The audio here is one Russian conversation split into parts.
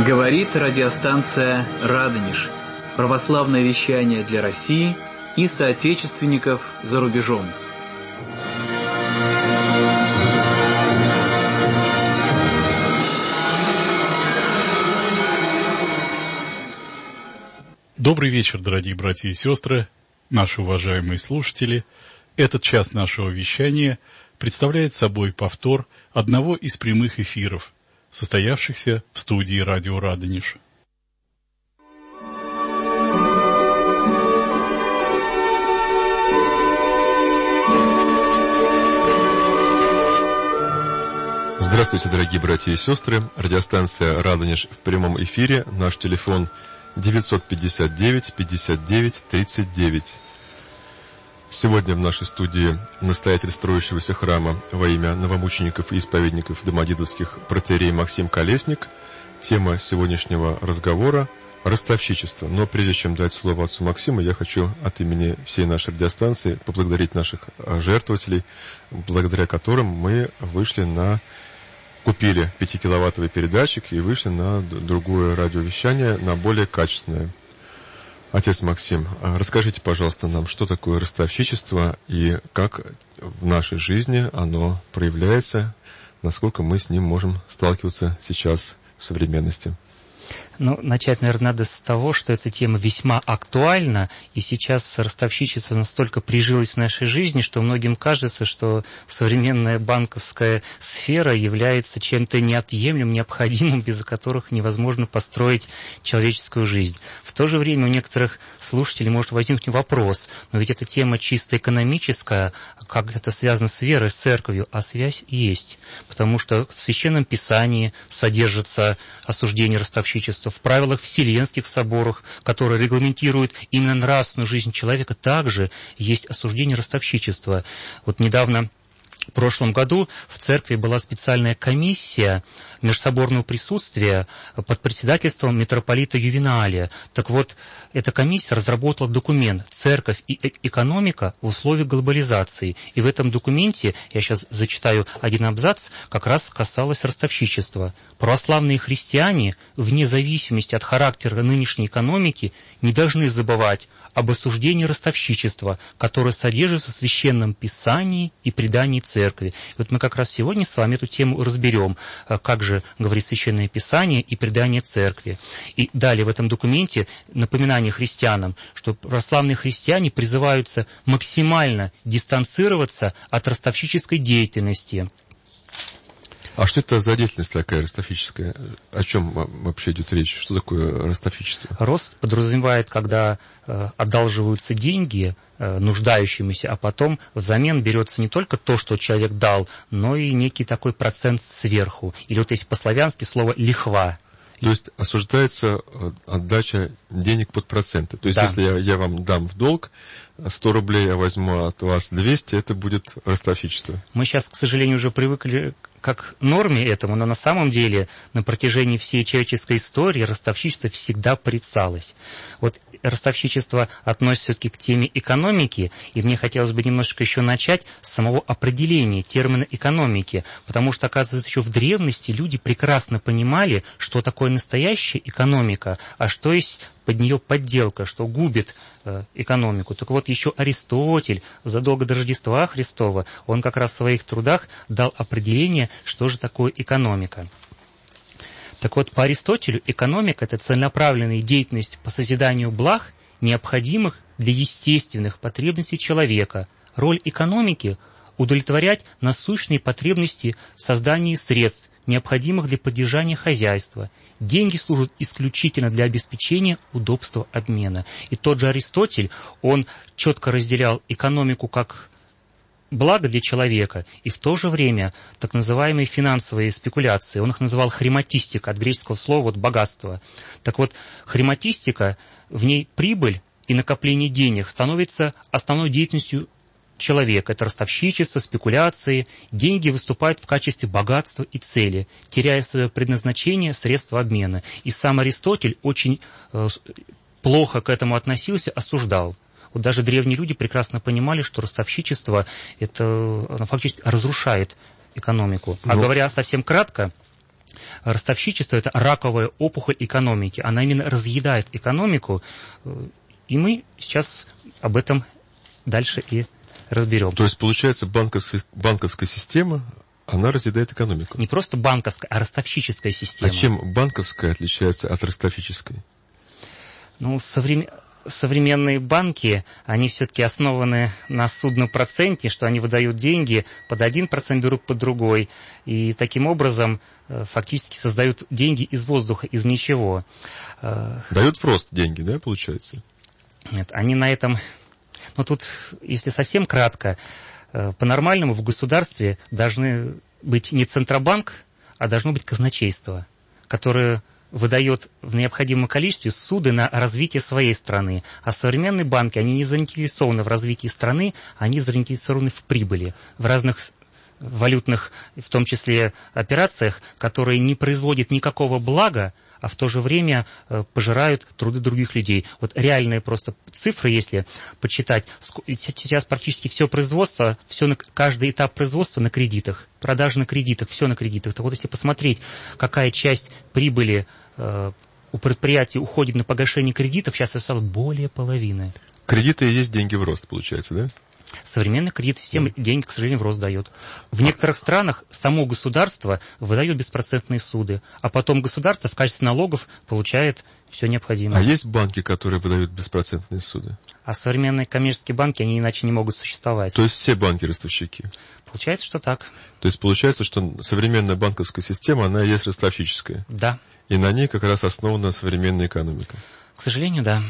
Говорит радиостанция «Радонеж». Православное вещание для России и соотечественников за рубежом. Добрый вечер, дорогие братья и сестры, наши уважаемые слушатели. Этот час нашего вещания представляет собой повтор одного из прямых эфиров, состоявшихся в студии радио «Радонеж». Здравствуйте, дорогие братья и сестры. Радиостанция «Радонеж» в прямом эфире. Наш телефон 959-59-39. Сегодня в нашей студии настоятель строящегося храма во имя новомучеников и исповедников домодедовских протоиерей Максим Колесник. Тема сегодняшнего разговора – ростовщичество. Но прежде чем дать слово отцу Максиму, я хочу от имени всей нашей радиостанции поблагодарить наших жертвователей, благодаря которым мы купили 5-киловаттовый передатчик и вышли на другое радиовещание, на более качественное. Отец Максим, расскажите, пожалуйста, нам, что такое ростовщичество и как в нашей жизни оно проявляется, насколько мы с ним можем сталкиваться сейчас в современности. Начать, наверное, надо с того, что эта тема весьма актуальна, и сейчас ростовщичество настолько прижилось в нашей жизни, что многим кажется, что современная банковская сфера является чем-то неотъемлемым, необходимым, без которых невозможно построить человеческую жизнь. В то же время у некоторых слушателей может возникнуть вопрос, но ведь эта тема чисто экономическая, как это связано с верой, с церковью, а связь есть, потому что в Священном Писании содержится осуждение ростовщичества, в правилах Вселенских соборах, которые регламентируют именно нравственную жизнь человека, также есть осуждение ростовщичества. Вот недавно, в прошлом году, в церкви была специальная комиссия межсоборного присутствия под председательством митрополита Ювеналия. Так вот, эта комиссия разработала документ «Церковь и экономика в условиях глобализации». И в этом документе, я сейчас зачитаю один абзац, как раз касалось ростовщичества. Православные христиане, вне зависимости от характера нынешней экономики, не должны забывать об осуждении ростовщичества, которое содержится в Священном Писании и предании Церкви. И вот мы как раз сегодня с вами эту тему разберем, как же говорит Священное Писание и предание Церкви. И далее в этом документе напоминание христианам, что православные христиане призываются максимально дистанцироваться от ростовщической деятельности. А что это за деятельность такая ростовщическая? О чем вообще идет речь? Что такое ростовщичество? Рост подразумевает, когда одалживаются деньги нуждающимися, а потом взамен берется не только то, что человек дал, но и некий такой процент сверху. Или вот есть по-славянски слово «лихва». То есть осуждается отдача денег под проценты. То есть да. Если я вам дам в долг 100 рублей, я возьму от вас 200, это будет ростовщичество. Мы сейчас, к сожалению, уже привыкли как норме этому, но на самом деле на протяжении всей человеческой истории ростовщичество всегда порицалось. Вот ростовщичество относится все-таки к теме экономики, и мне хотелось бы немножко еще начать с самого определения термина экономики, потому что, оказывается, еще в древности люди прекрасно понимали, что такое настоящая экономика, а что есть под нее подделка, что губит экономику. Так вот, еще Аристотель, задолго до Рождества Христова, он как раз в своих трудах дал определение, что же такое экономика. Так вот, по Аристотелю экономика – это целенаправленная деятельность по созиданию благ, необходимых для естественных потребностей человека. Роль экономики – удовлетворять насущные потребности в создании средств, необходимых для поддержания хозяйства. Деньги служат исключительно для обеспечения удобства обмена. И тот же Аристотель, он четко разделял экономику как благо для человека, и в то же время так называемые финансовые спекуляции, он их называл хрематистика, от греческого слова богатство. Так вот, хрематистика, в ней прибыль и накопление денег становится основной деятельностью человека. Это ростовщичество, спекуляции. Деньги выступают в качестве богатства и цели, теряя свое предназначение, средства обмена. И сам Аристотель очень плохо к этому относился, осуждал. Вот даже древние люди прекрасно понимали, что ростовщичество это, оно фактически разрушает экономику. А говоря совсем кратко, ростовщичество – это раковая опухоль экономики. Она именно разъедает экономику, и мы сейчас об этом дальше и разберем. То есть, получается, банковская система, она разъедает экономику? Не просто банковская, а ростовщическая система. А чем банковская отличается от ростовщической? Ну, современные банки, они все-таки основаны на судном проценте, что они выдают деньги, под 1% берут под другой, и таким образом фактически создают деньги из воздуха, из ничего. Дают просто деньги, да, получается? Нет, они на этом... Но тут, если совсем кратко, по-нормальному в государстве должны быть не Центробанк, а должно быть казначейство, которое выдает в необходимом количестве суды на развитие своей страны. А современные банки, они не заинтересованы в развитии страны, они заинтересованы в прибыли, в разных валютных, в том числе, операциях, которые не производят никакого блага, а в то же время пожирают труды других людей. Вот реальные просто цифры, если почитать, сейчас практически все производство, каждый этап производства на кредитах, продажи на кредитах, все на кредитах. Так вот, если посмотреть, какая часть прибыли у предприятий уходит на погашение кредитов, сейчас это стало более половины. Кредиты и есть деньги в рост, получается, да? Современная кредитная система деньги, к сожалению, в рост дает. В некоторых странах само государство выдает беспроцентные суды, а потом государство в качестве налогов получает все необходимое. А есть банки, которые выдают беспроцентные суды? А современные коммерческие банки, они иначе не могут существовать. То есть все банки ростовщики? Получается, что так. То есть получается, что современная банковская система, она и есть ростовщическая? Да. И на ней как раз основана современная экономика? К сожалению, да.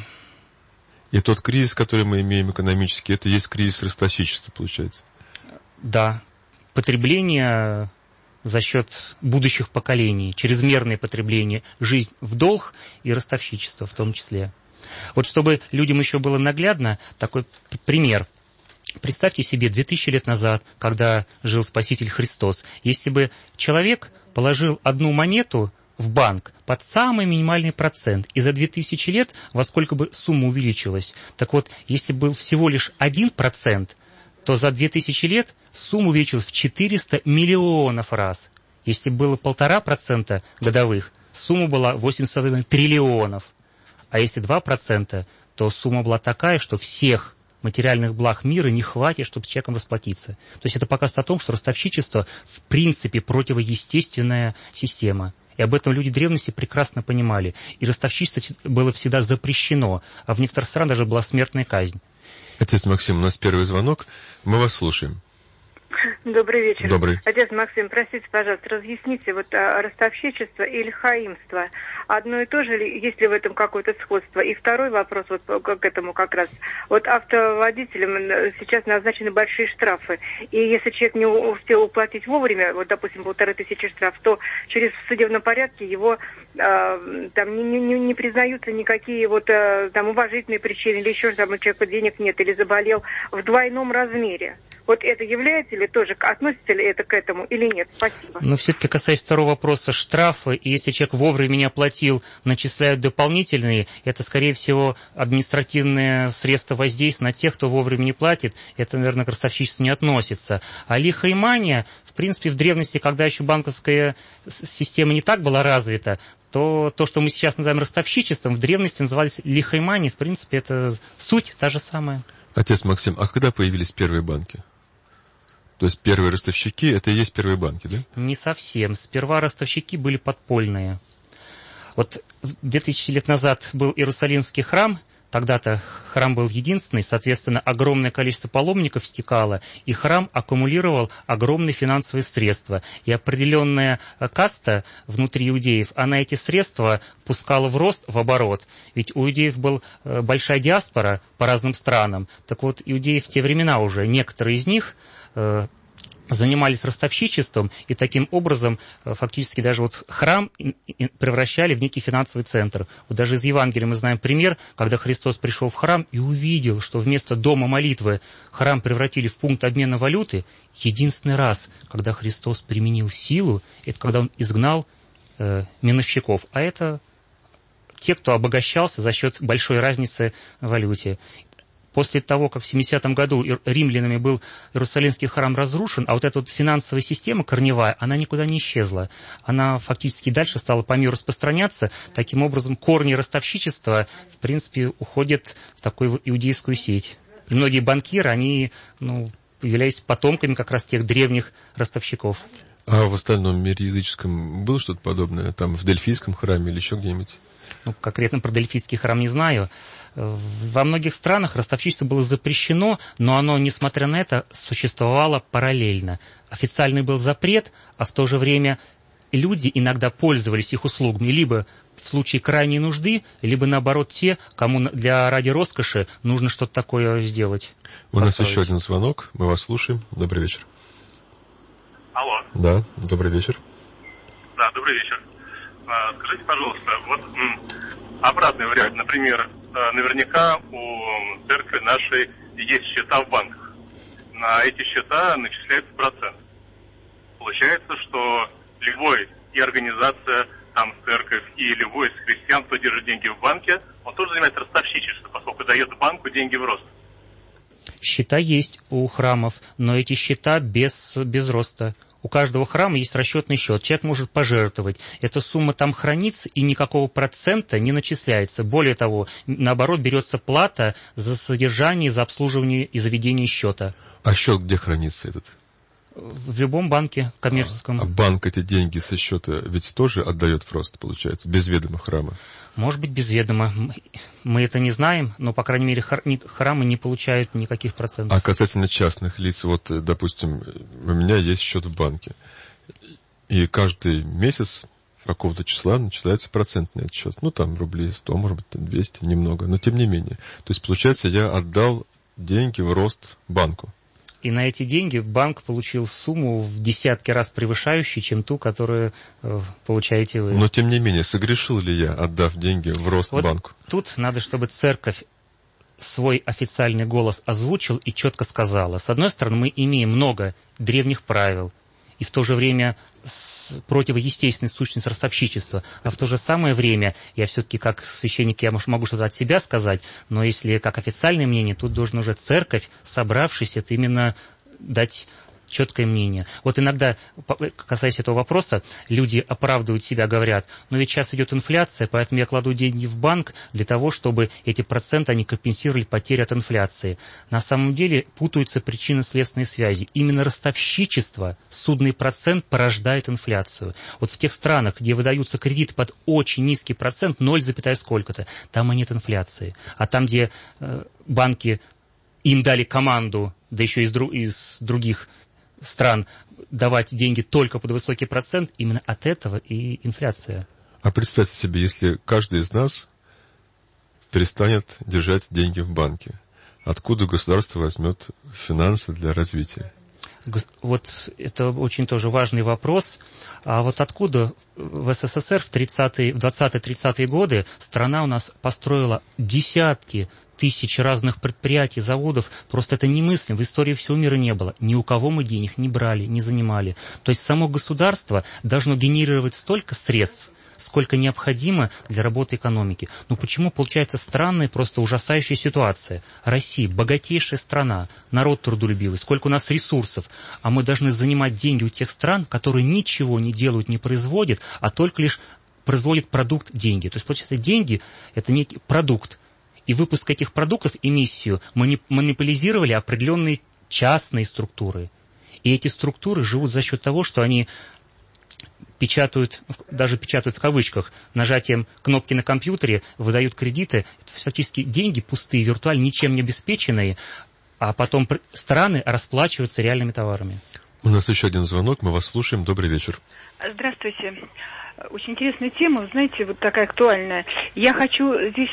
И тот кризис, который мы имеем экономический, это и есть кризис ростовщичества, получается? Да. Потребление за счет будущих поколений, чрезмерное потребление, жизнь в долг и ростовщичество в том числе. Вот чтобы людям еще было наглядно, такой пример. Представьте себе, 2000 лет назад, когда жил Спаситель Христос, если бы человек положил одну монету в банк под самый минимальный процент, и за 2000 лет во сколько бы сумма увеличилась. Так вот, если был всего лишь 1%, то за 2000 лет сумма увеличилась в 400 миллионов раз. Если было 1,5% годовых, сумма была 8,5 триллионов. А если 2%, то сумма была такая, что всех материальных благ мира не хватит, чтобы с человеком расплатиться. То есть это показывает о том, что ростовщичество в принципе противоестественная система. И об этом люди древности прекрасно понимали. И ростовщичество было всегда запрещено, а в некоторых странах даже была смертная казнь. Отец Максим, у нас первый звонок. Мы вас слушаем. Добрый вечер. Добрый. Отец Максим, простите, пожалуйста, разъясните, вот ростовщичество или хаимство, одно и то же ли, есть ли в этом какое-то сходство? И второй вопрос вот к этому как раз. Вот автоводителям сейчас назначены большие штрафы, и если человек не успел уплатить вовремя, вот, допустим, 1500 штраф, то через в судебном порядке его там не признаются никакие вот там уважительные причины, или еще там у человека денег нет, или заболел в двойном размере. Вот это является ли тоже, относится ли это к этому или нет? Спасибо. Но все-таки касаясь второго вопроса, штрафы, и если человек вовремя не оплатил, начисляют дополнительные, это, скорее всего, административные средства воздействия на тех, кто вовремя не платит, это, наверное, к ростовщичеству не относится. А лихоимания, в принципе, в древности, когда еще банковская система не так была развита, то, что мы сейчас называем ростовщичеством, в древности назывались лихоиманией, в принципе, это суть та же самая. Отец Максим, а когда появились первые банки? То есть первые ростовщики – это и есть первые банки, да? Не совсем. Сперва ростовщики были подпольные. Вот 2000 лет назад был Иерусалимский храм, тогда-то храм был единственный, соответственно, огромное количество паломников стекало, и храм аккумулировал огромные финансовые средства. И определенная каста внутри иудеев, она эти средства пускала в рост, в оборот. Ведь у иудеев была большая диаспора по разным странам. Так вот, иудеи в те времена уже, некоторые из них занимались ростовщичеством, и таким образом фактически даже вот храм превращали в некий финансовый центр. Вот даже из Евангелия мы знаем пример, когда Христос пришел в храм и увидел, что вместо дома молитвы храм превратили в пункт обмена валюты. Единственный раз, когда Христос применил силу, это когда Он изгнал миновщиков, а это те, кто обогащался за счет большой разницы в валюте. после того, как в 70-м году римлянами был Иерусалимский храм разрушен, а вот эта вот финансовая система корневая, она никуда не исчезла. Она фактически дальше стала по миру распространяться. Таким образом, корни ростовщичества, в принципе, уходят в такую иудейскую сеть. И многие банкиры, они являлись потомками как раз тех древних ростовщиков. А в остальном мире языческом было что-то подобное? Там в Дельфийском храме или еще где-нибудь? Конкретно про Дельфийский храм не знаю. Во многих странах ростовщичество было запрещено, но оно, несмотря на это, существовало параллельно. Официальный был запрет, а в то же время люди иногда пользовались их услугами, либо в случае крайней нужды, либо, наоборот, те, кому ради роскоши нужно что-то такое сделать. У нас еще один звонок, мы вас слушаем. Добрый вечер. Алло. Да, добрый вечер. Да, добрый вечер. Скажите, пожалуйста, вот обратный вариант. Например, наверняка у церкви нашей есть счета в банках. На эти счета начисляется процент. Получается, что любой и организация, там церковь, и любой из христиан, кто держит деньги в банке, он тоже занимается ростовщичеством, поскольку дает банку деньги в рост. Счета есть у храмов, но эти счета без роста. У каждого храма есть расчетный счет. Человек может пожертвовать. Эта сумма там хранится, и никакого процента не начисляется. Более того, наоборот, берется плата за содержание, за обслуживание и заведение счета. А счет где хранится этот? В любом банке коммерческом. А банк эти деньги со счета ведь тоже отдает в рост, получается, без ведома храма? Может быть, без ведома. Мы это не знаем, но, по крайней мере, храмы не получают никаких процентов. А касательно частных лиц, вот, допустим, у меня есть счет в банке, и каждый месяц какого-то числа начисляется процент на этот счет. Там рублей 100, может быть, 200, немного, но тем не менее. То есть, получается, я отдал деньги в рост банку. И на эти деньги банк получил сумму в десятки раз превышающую, чем ту, которую получаете вы. Но, тем не менее, согрешил ли я, отдав деньги в рост банку? Тут надо, чтобы церковь свой официальный голос озвучил и четко сказала. С одной стороны, мы имеем много древних правил, и в то же время противоестественная сущность ростовщичества, а в то же самое время, я все-таки как священник, я могу что-то от себя сказать, но если как официальное мнение, тут должна уже церковь, собравшись, это именно дать четкое мнение. Вот иногда, касаясь этого вопроса, люди оправдывают себя, говорят, ведь сейчас идет инфляция, поэтому я кладу деньги в банк для того, чтобы эти проценты, они компенсировали потери от инфляции. На самом деле путаются причинно-следственные связи. Именно ростовщичество, судный процент порождает инфляцию. Вот в тех странах, где выдаются кредиты под очень низкий процент, 0, сколько-то, там и нет инфляции. А там, где банки им дали команду, да еще из других стран давать деньги только под высокий процент, именно от этого и инфляция. А представьте себе, если каждый из нас перестанет держать деньги в банке, откуда государство возьмет финансы для развития? Вот это очень тоже важный вопрос. А вот откуда в СССР в 20-30-е годы страна у нас построила десятки тысяч разных предприятий, заводов, просто это немыслимо, в истории всего мира не было. Ни у кого мы денег не брали, не занимали. То есть само государство должно генерировать столько средств, сколько необходимо для работы экономики. Но почему получается странная, просто ужасающая ситуация? Россия – богатейшая страна, народ трудолюбивый, сколько у нас ресурсов, а мы должны занимать деньги у тех стран, которые ничего не делают, не производят, а только лишь производят продукт деньги. То есть, получается, деньги – это некий продукт. И выпуск этих продуктов, эмиссию, монополизировали определенные частные структуры. И эти структуры живут за счет того, что они печатают в кавычках, нажатием кнопки на компьютере, выдают кредиты. Это фактически деньги пустые, виртуально, ничем не обеспеченные, а потом страны расплачиваются реальными товарами. У нас еще один звонок, мы вас слушаем. Добрый вечер. Здравствуйте. Очень интересная тема, знаете, вот такая актуальная. Я хочу здесь,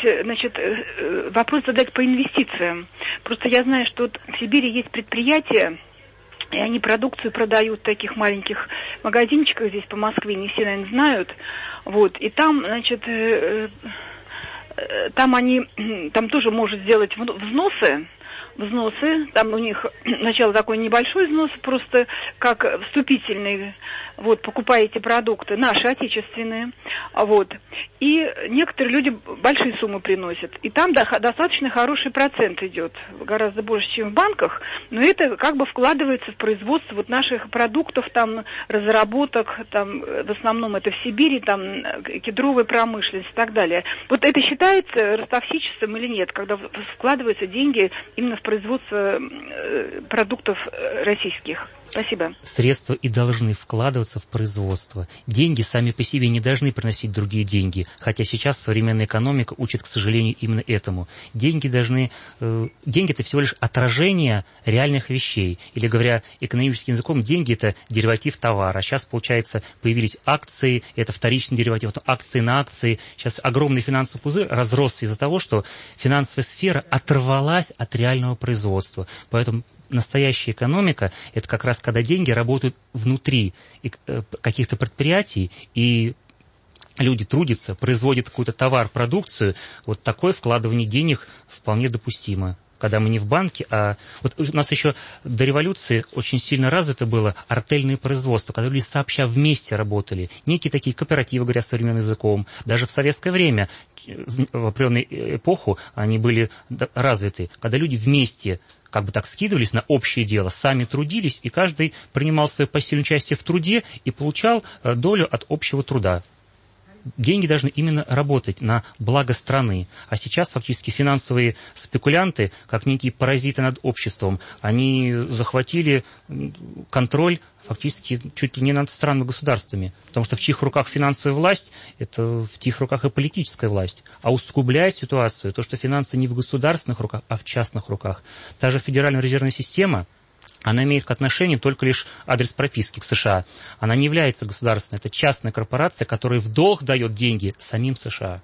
вопрос задать по инвестициям. Просто я знаю, что вот в Сибири есть предприятия, и они продукцию продают в таких маленьких магазинчиках здесь по Москве, не все, наверное, знают. Вот, и там, там тоже может сделать взносы, взносы, там у них сначала такой небольшой взнос, просто как вступительный, вот, покупаете продукты, наши, отечественные, вот, и некоторые люди большие суммы приносят, и там достаточно хороший процент идет, гораздо больше, чем в банках, но это как бы вкладывается в производство вот наших продуктов, там, разработок, там, в основном это в Сибири, там, кедровая промышленность и так далее. Вот это считается ростовщичеством или нет, когда вкладываются деньги именно в производство продуктов российских? Спасибо. Средства и должны вкладываться в производство. Деньги сами по себе не должны приносить другие деньги, хотя сейчас современная экономика учит, к сожалению, именно этому. Деньги это всего лишь отражение реальных вещей. Или, говоря экономическим языком, деньги это дериватив товара. Сейчас, получается, появились акции, это вторичный дериватив, акции на акции. Сейчас огромный финансовый пузырь разросся из-за того, что финансовая сфера оторвалась от реального производства. Поэтому настоящая экономика – это как раз когда деньги работают внутри каких-то предприятий, и люди трудятся, производят какой-то товар, продукцию. Вот такое вкладывание денег вполне допустимо. Когда мы не в банке, а... Вот у нас еще до революции очень сильно развито было артельное производство, когда люди сообща вместе работали. Некие такие кооперативы, говоря современным языком. Даже в советское время, в определенную эпоху, они были развиты. Когда люди вместе как бы так скидывались на общее дело, сами трудились, и каждый принимал свое посильное участие в труде и получал долю от общего труда. Деньги должны именно работать на благо страны. А сейчас фактически финансовые спекулянты, как некие паразиты над обществом, они захватили контроль фактически чуть ли не над странными государствами. Потому что в чьих руках финансовая власть, это в чьих руках и политическая власть. А усугубляет ситуацию то, что финансы не в государственных руках, а в частных руках. Та же Федеральная резервная система, она имеет к отношению только лишь адрес прописки к США. Она не является государственной. Это частная корпорация, которая в долг дает деньги самим США.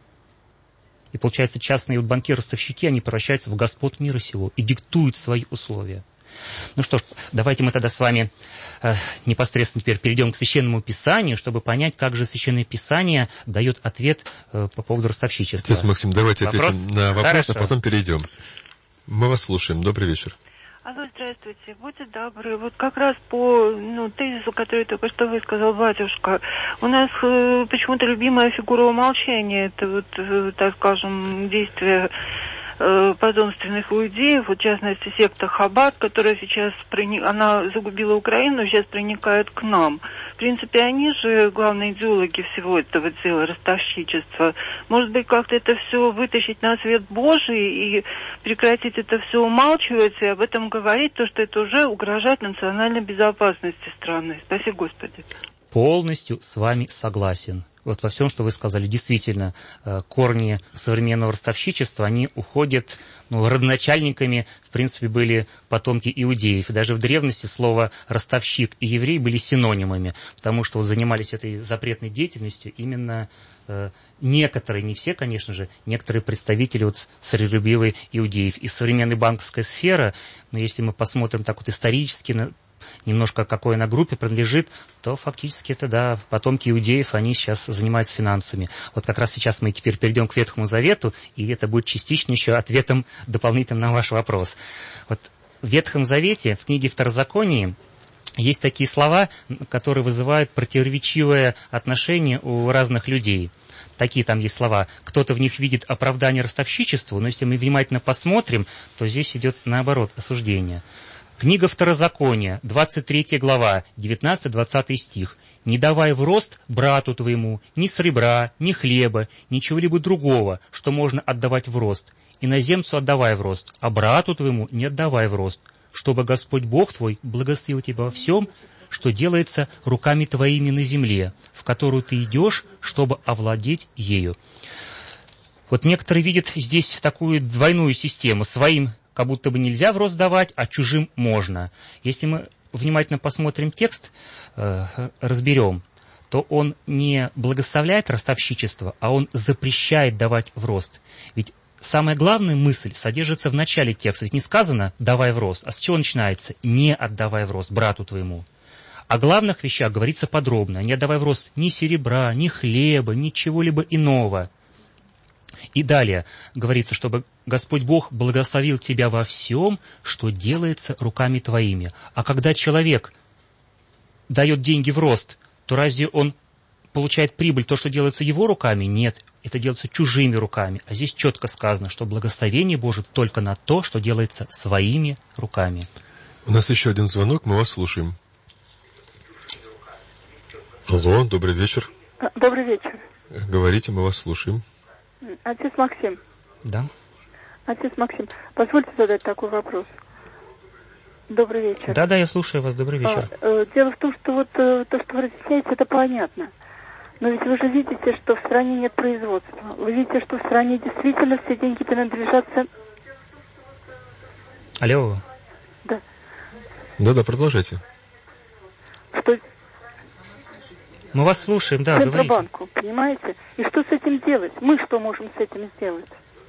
И получается, частные банкиры-ростовщики, они превращаются в господ мира сего и диктуют свои условия. Ну что ж, давайте мы тогда с вами непосредственно теперь перейдем к Священному Писанию, чтобы понять, как же Священное Писание дает ответ по поводу ростовщичества. Отец Максим, давайте ответим на вопрос, хорошо, а потом перейдем. Мы вас слушаем. Добрый вечер. Алло, здравствуйте. Будьте добры. Вот как раз по тезису, который только что высказал батюшка, у нас почему-то любимая фигура умолчания, это вот, так скажем, действие потомственных иудеев, в частности, секта Хаббат, которая сейчас она загубила Украину, сейчас проникает к нам. В принципе, они же главные идеологи всего этого дела, ростовщичества. Может быть, как-то это все вытащить на свет Божий и прекратить это все умалчивать и об этом говорить, то, что это уже угрожает национальной безопасности страны. Спасибо, Господи. Полностью с вами согласен. Вот во всем, что вы сказали, действительно, корни современного ростовщичества, они уходят, родоначальниками, в принципе, были потомки иудеев. И даже в древности слово «ростовщик» и «еврей» были синонимами, потому что занимались этой запретной деятельностью именно некоторые, не все, конечно же, некоторые представители царелюбивой иудеев. И современная банковская сфера, если мы посмотрим так исторически, немножко какой она группе принадлежит, то фактически это, да, потомки иудеев, они сейчас занимаются финансами. Вот как раз сейчас мы теперь перейдем к Ветхому Завету, и это будет частично еще ответом дополнительным на ваш вопрос. Вот в Ветхом Завете, в книге Второзаконии, есть такие слова, которые вызывают противоречивое отношение у разных людей. Такие там есть слова. Кто-то в них видит оправдание ростовщичеству, но если мы внимательно посмотрим, то здесь идет наоборот осуждение. Книга Второзакония, 23 глава, 19-20 стих. «Не давай в рост брату твоему ни сребра, ни хлеба, ничего-либо другого, что можно отдавать в рост. Иноземцу отдавай в рост, а брату твоему не отдавай в рост, чтобы Господь Бог твой благословил тебя во всем, что делается руками твоими на земле, в которую ты идешь, чтобы овладеть ею». Вот некоторые видят здесь такую двойную систему. Своим как будто бы нельзя в рост давать, а чужим можно. Если мы внимательно посмотрим текст, разберем, то он не благословляет ростовщичество, а он запрещает давать в рост. Ведь самая главная мысль содержится в начале текста. Ведь не сказано «давай в рост», а с чего начинается? «Не отдавай в рост брату твоему». О главных вещах говорится подробно. Не отдавай в рост ни серебра, ни хлеба, ни чего-либо иного. И далее говорится, чтобы Господь Бог благословил тебя во всем, что делается руками твоими. А когда человек дает деньги в рост, то разве он получает прибыль, то, что делается его руками? Нет, это делается чужими руками. А здесь четко сказано, что благословение Божие только на то, что делается своими руками. У нас еще один звонок, мы вас слушаем. Алло, добрый вечер. Добрый вечер. Говорите, мы вас слушаем. Отец Максим. Да. Отец Максим, позвольте задать такой вопрос. Добрый вечер. Да, я слушаю вас, добрый вечер. Дело в том, что вот то, что вы разъясняете, это понятно. Но ведь вы же видите, что в стране нет производства. Вы видите, что в стране действительно все деньги принадлежат... Алло. Да. Да, продолжайте. Что... Мы вас слушаем, да, говорите. Центробанку, понимаете? И что с этим делать? Мы что можем с этим сделать?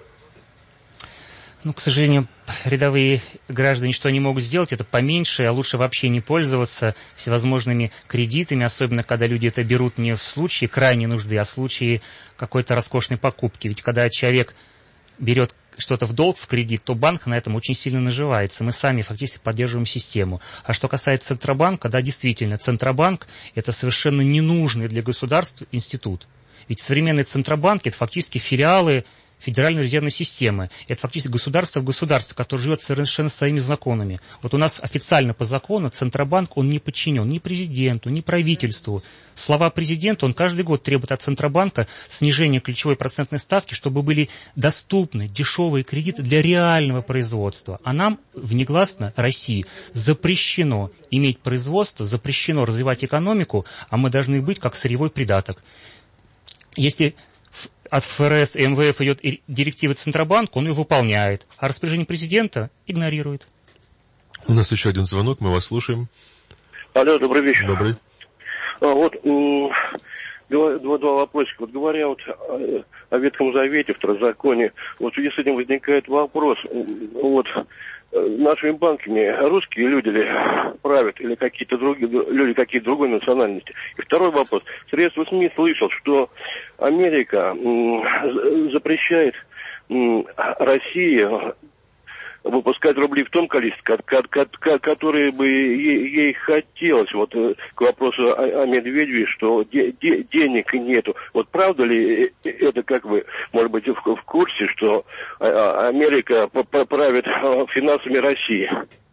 К сожалению, рядовые граждане что они могут сделать, это поменьше, а лучше вообще не пользоваться всевозможными кредитами, особенно когда люди это берут не в случае крайней нужды, а в случае какой-то роскошной покупки. Ведь когда человек берет что-то в долг, в кредит, то банк на этом очень сильно наживается. Мы сами фактически поддерживаем систему. А что касается Центробанка, да, действительно, Центробанк – это совершенно ненужный для государства институт. Ведь современные Центробанки – это фактически филиалы Федеральной резервной системы. Это фактически государство в государстве, которое живет совершенно своими законами. Вот у нас официально по закону Центробанк, он не подчинен ни президенту, ни правительству. Слова президента, он каждый год требует от Центробанка снижения ключевой процентной ставки, чтобы были доступны дешевые кредиты для реального производства. А нам, внегласно России, запрещено иметь производство, запрещено развивать экономику, а мы должны быть как сырьевой придаток. Если от ФРС и МВФ идет директива Центробанка, он ее выполняет, а распоряжение президента игнорирует. У нас еще один звонок, мы вас слушаем. Алло, добрый вечер. Добрый. Два вопросика. Вот говоря о Ветхом Завете, Второзаконии, вот в связи с этим возникает вопрос, нашими банками русские люди ли правят или какие-то другие люди, какие-то другой национальности? И второй вопрос. Средства СМИ слышал, что Америка запрещает России выпускать рубли в том количестве, которые бы ей хотелось. Вот к вопросу о Медведеве, что денег нету. Вот правда ли это, как вы, может быть, в курсе, что Америка правит финансами России?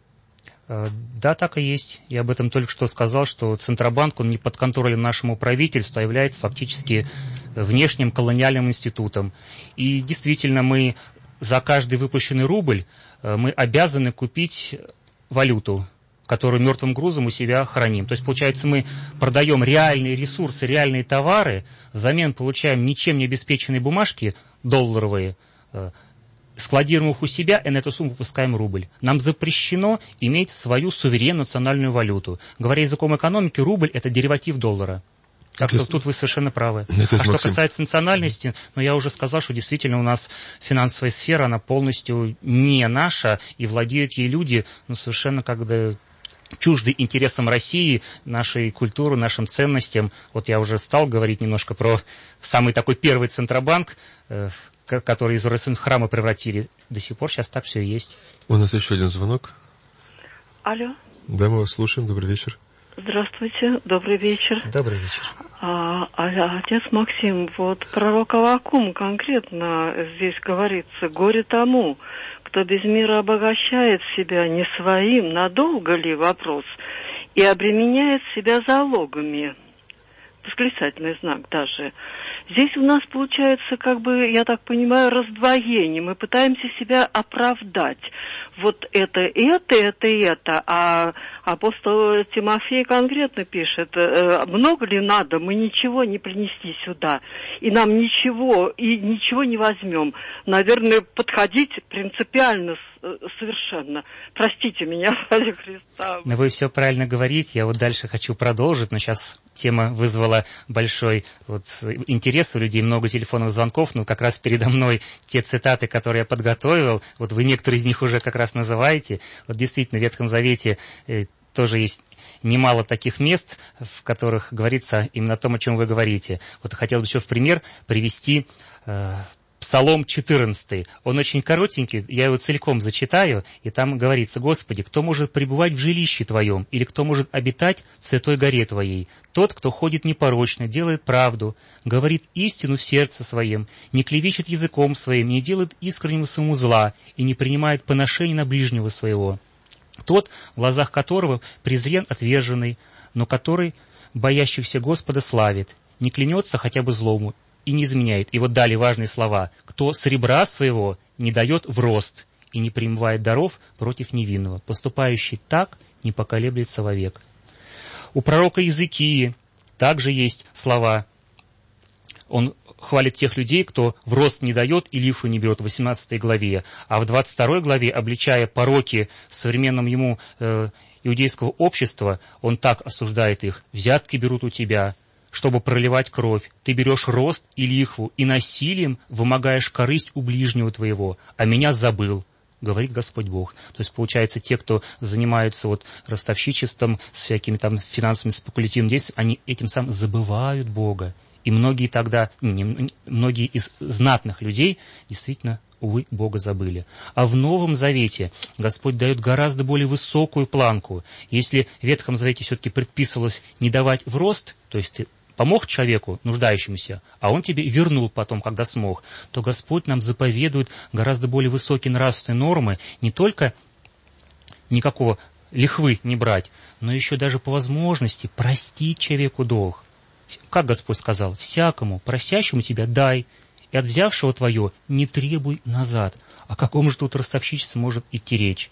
Да, так и есть. Я об этом только что сказал, что Центробанк, он не под контролем нашему правительству, а является фактически внешним колониальным институтом. И действительно, мы за каждый выпущенный рубль мы обязаны купить валюту, которую мертвым грузом у себя храним. То есть, получается, мы продаем реальные ресурсы, реальные товары, взамен получаем ничем не обеспеченные бумажки долларовые, складируем их у себя и на эту сумму выпускаем рубль. Нам запрещено иметь свою суверенную национальную валюту. Говоря языком экономики, рубль – это дериватив доллара. Так что тут вы совершенно правы. А что касается национальности, я уже сказал, что действительно у нас финансовая сфера, она полностью не наша, и владеют ей люди, совершенно когда чужды интересам России, нашей культуры, нашим ценностям. Вот я уже стал говорить немножко про самый такой первый Центробанк, который из РСН в храмы превратили. До сих пор сейчас так все и есть. У нас еще один звонок. Алло. Да, мы вас слушаем. Добрый вечер. Здравствуйте, добрый вечер. Добрый вечер. Отец Максим, вот пророк Аввакум конкретно здесь говорится: горе тому, кто без мира обогащает себя не своим, надолго ли вопрос, и обременяет себя залогами. Восклицательный знак даже. Здесь у нас получается, я так понимаю, раздвоение. Мы пытаемся себя оправдать. Вот это, а апостол Тимофей конкретно пишет: много ли надо, мы ничего не принесли сюда, и нам ничего не возьмем. Наверное, подходить принципиально совершенно. Простите меня, ради Христа. Вы все правильно говорите. Я дальше хочу продолжить, но сейчас тема вызвала большой интерес у людей, много телефонных звонков, но как раз передо мной те цитаты, которые я подготовил, вы некоторые из них уже как раз называете. Действительно, в Ветхом Завете тоже есть немало таких мест, в которых говорится именно о том, о чем вы говорите. Хотелось бы еще в пример привести Псалом 14. Он очень коротенький, я его целиком зачитаю, и там говорится: «Господи, кто может пребывать в жилище Твоем, или кто может обитать в святой горе Твоей? Тот, кто ходит непорочно, делает правду, говорит истину в сердце своем, не клевещет языком своим, не делает искреннего своему зла и не принимает поношений на ближнего своего. Тот, в глазах которого презрен отверженный, но который боящихся Господа славит, не клянется хотя бы злому и не изменяет». И вот далее важные слова: «Кто с ребра своего не дает в рост и не принимает даров против невинного, поступающий так не поколеблется вовек». У пророка Иезекии также есть слова. Он хвалит тех людей, кто в рост не дает и лихву не берет, в 18 главе. А в 22 главе, обличая пороки в современном ему иудейского общества, он так осуждает их: «Взятки берут у тебя, чтобы проливать кровь. Ты берешь рост и лихву, и насилием вымогаешь корысть у ближнего твоего, а меня забыл, говорит Господь Бог». То есть, получается, те, кто занимаются ростовщичеством, с всякими там финансовыми спекулятивными действиями, они этим самым забывают Бога. И многие тогда, многие из знатных людей действительно, увы, Бога забыли. А в Новом Завете Господь дает гораздо более высокую планку. Если в Ветхом Завете все-таки предписывалось не давать в рост, то есть ты помог человеку, нуждающемуся, а он тебе вернул потом, когда смог, то Господь нам заповедует гораздо более высокие нравственные нормы, не только никакого лихвы не брать, но еще даже по возможности простить человеку долг. Как Господь сказал: «Всякому просящему тебя дай, и от взявшего твое не требуй назад». О каком же тут ростовщичестве может идти речь?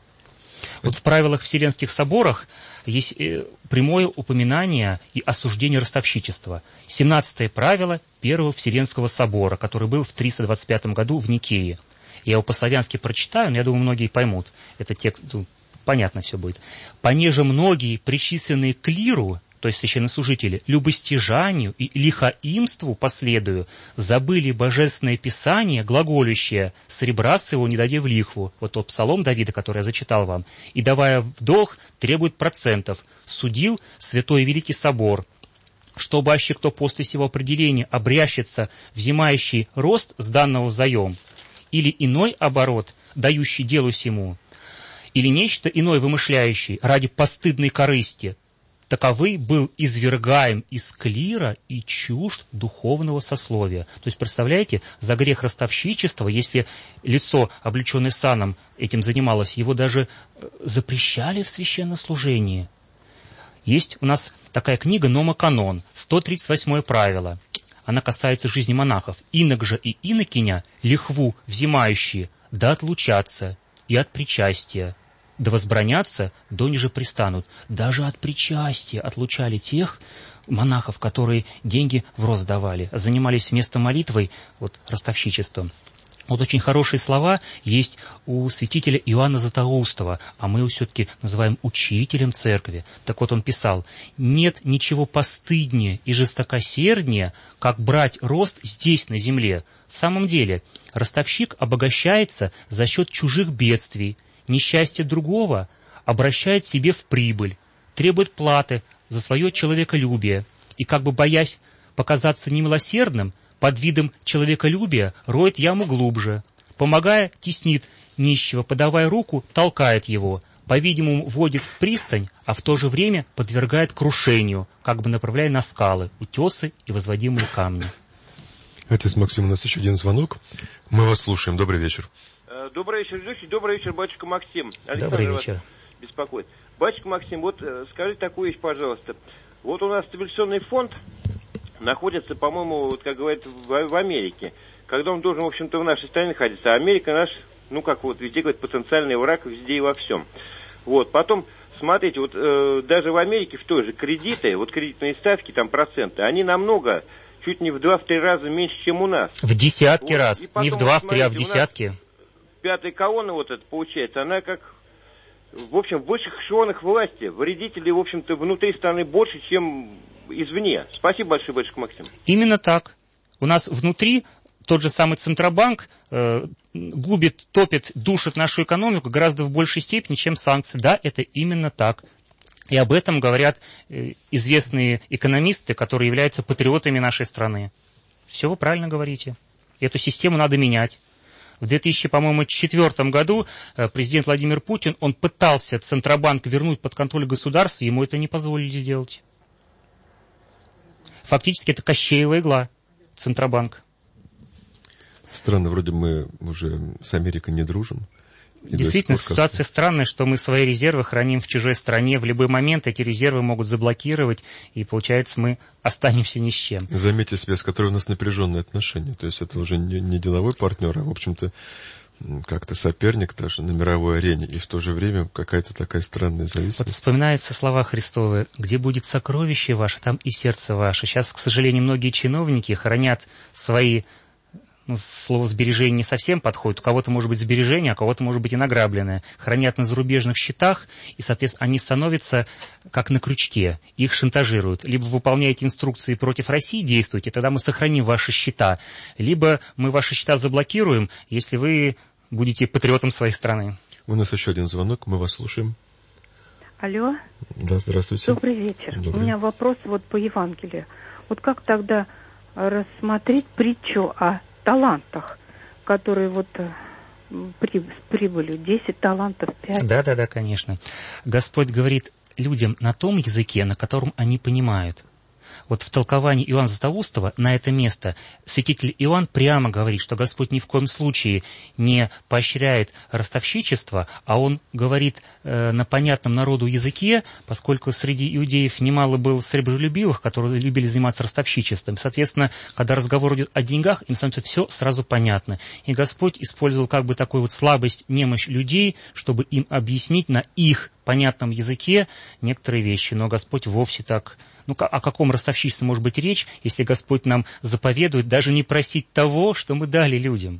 Вот в правилах Вселенских соборах есть прямое упоминание и осуждение ростовщичества. 17-е правило Первого Вселенского собора, который был в 325 году в Никее. Я его по-славянски прочитаю, но я думаю, многие поймут. Это текст, понятно все будет. «Понеже многие, причисленные к клиру, то есть священнослужители, любостяжанию и лихаимству последую, забыли божественное писание, глаголющее: с ребра своего не даде в лихву». Вот тот псалом Давида, который я зачитал вам. «И, давая в долг, требует процентов. Судил Святой Великий Собор, чтобы аще кто после сего определения обрящется взимающий рост с данного взаем, или иной оборот, дающий делу сему, или нечто иное вымышляющий ради постыдной корысти, таковый был извергаем из клира и чужд духовного сословия». То есть, представляете, за грех ростовщичества, если лицо, облеченное саном, этим занималось, его даже запрещали в священнослужении. Есть у нас такая книга «Номоканон», 138 правило. Она касается жизни монахов. «Инок же и инокиня, лихву взимающие, да отлучатся и от причастия, да возбранятся, дониже пристанут». Даже от причастия отлучали тех монахов, которые деньги в рост давали, занимались вместо молитвой ростовщичеством. Вот очень хорошие слова есть у святителя Иоанна Златоустова, а мы его все-таки называем учителем церкви. Так вот он писал: «Нет ничего постыднее и жестокосерднее, как брать рост здесь, на земле. В самом деле, ростовщик обогащается за счет чужих бедствий, несчастье другого обращает себе в прибыль, требует платы за свое человеколюбие, и, как бы боясь показаться немилосердным, под видом человеколюбия роет яму глубже, помогая, теснит нищего, подавая руку, толкает его, по-видимому, вводит в пристань, а в то же время подвергает крушению, как бы направляя на скалы, утесы и возводимые камни». Отец Максим, у нас еще один звонок. Мы вас слушаем. Добрый вечер. Добрый вечер, ведущий. Добрый вечер, батюшка Максим. Александр Добрый вечер. Вас беспокоит. Батюшка Максим, скажите такую вещь, пожалуйста. У нас стабилизационный фонд находится, по-моему, как говорят, в Америке. Когда он должен, в общем-то, в нашей стране находиться. А Америка наш, везде, говорит, потенциальный враг везде и во всем. Потом, смотрите, даже в Америке в той же кредиты, кредитные ставки, там проценты, они намного, чуть не в 2-3 раза меньше, чем у нас. В десятки раз. Не в 2-3, а в десятки. Пятая колонна это получается, она как, в общем, в высших эшелонах власти вредителей, в общем-то, внутри страны больше, чем извне. Спасибо большое, батюшка Максим. Именно так. У нас внутри тот же самый Центробанк губит, топит, душит нашу экономику гораздо в большей степени, чем санкции. Да, это именно так. И об этом говорят известные экономисты, которые являются патриотами нашей страны. Все вы правильно говорите. Эту систему надо менять. В 2004 году президент Владимир Путин, он пытался Центробанк вернуть под контроль государства, ему это не позволили сделать. Фактически это Кощеева игла, Центробанк. Странно, вроде мы уже с Америкой не дружим. Действительно, ситуация странная, что мы свои резервы храним в чужой стране. В любой момент эти резервы могут заблокировать, и, получается, мы останемся ни с чем. Заметьте себе, с которой у нас напряженные отношения. То есть это уже не деловой партнер, а, в общем-то, как-то соперник даже на мировой арене. И в то же время какая-то такая странная зависимость. Вот вспоминаются слова Христовы: «Где будет сокровище ваше, там и сердце ваше». Сейчас, к сожалению, многие чиновники хранят свои... слово «сбережение» не совсем подходит. У кого-то может быть сбережение, а у кого-то может быть и награбленное. Хранят на зарубежных счетах, и, соответственно, они становятся как на крючке. Их шантажируют. Либо выполняете инструкции против России, действуйте, тогда мы сохраним ваши счета. Либо мы ваши счета заблокируем, если вы будете патриотом своей страны. У нас еще один звонок, мы вас слушаем. Алло. Да, здравствуйте. Добрый вечер. Добрый. У меня вопрос вот по Евангелию. Вот как тогда рассмотреть притчу о талантах, которые вот с прибылью 10 талантов, 5. Да, конечно. Господь говорит людям на том языке, на котором они понимают. Вот в толковании Иоанна Златоустова на это место святитель Иоанн прямо говорит, что Господь ни в коем случае не поощряет ростовщичество, а Он говорит на понятном народу языке, поскольку среди иудеев немало было сребролюбивых, которые любили заниматься ростовщичеством. Соответственно, когда разговор идет о деньгах, им становится все сразу понятно. И Господь использовал как бы такую вот слабость, немощь людей, чтобы им объяснить на их понятном языке некоторые вещи. Но Господь вовсе так... о каком ростовщичестве может быть речь, если Господь нам заповедует даже не просить того, что мы дали людям?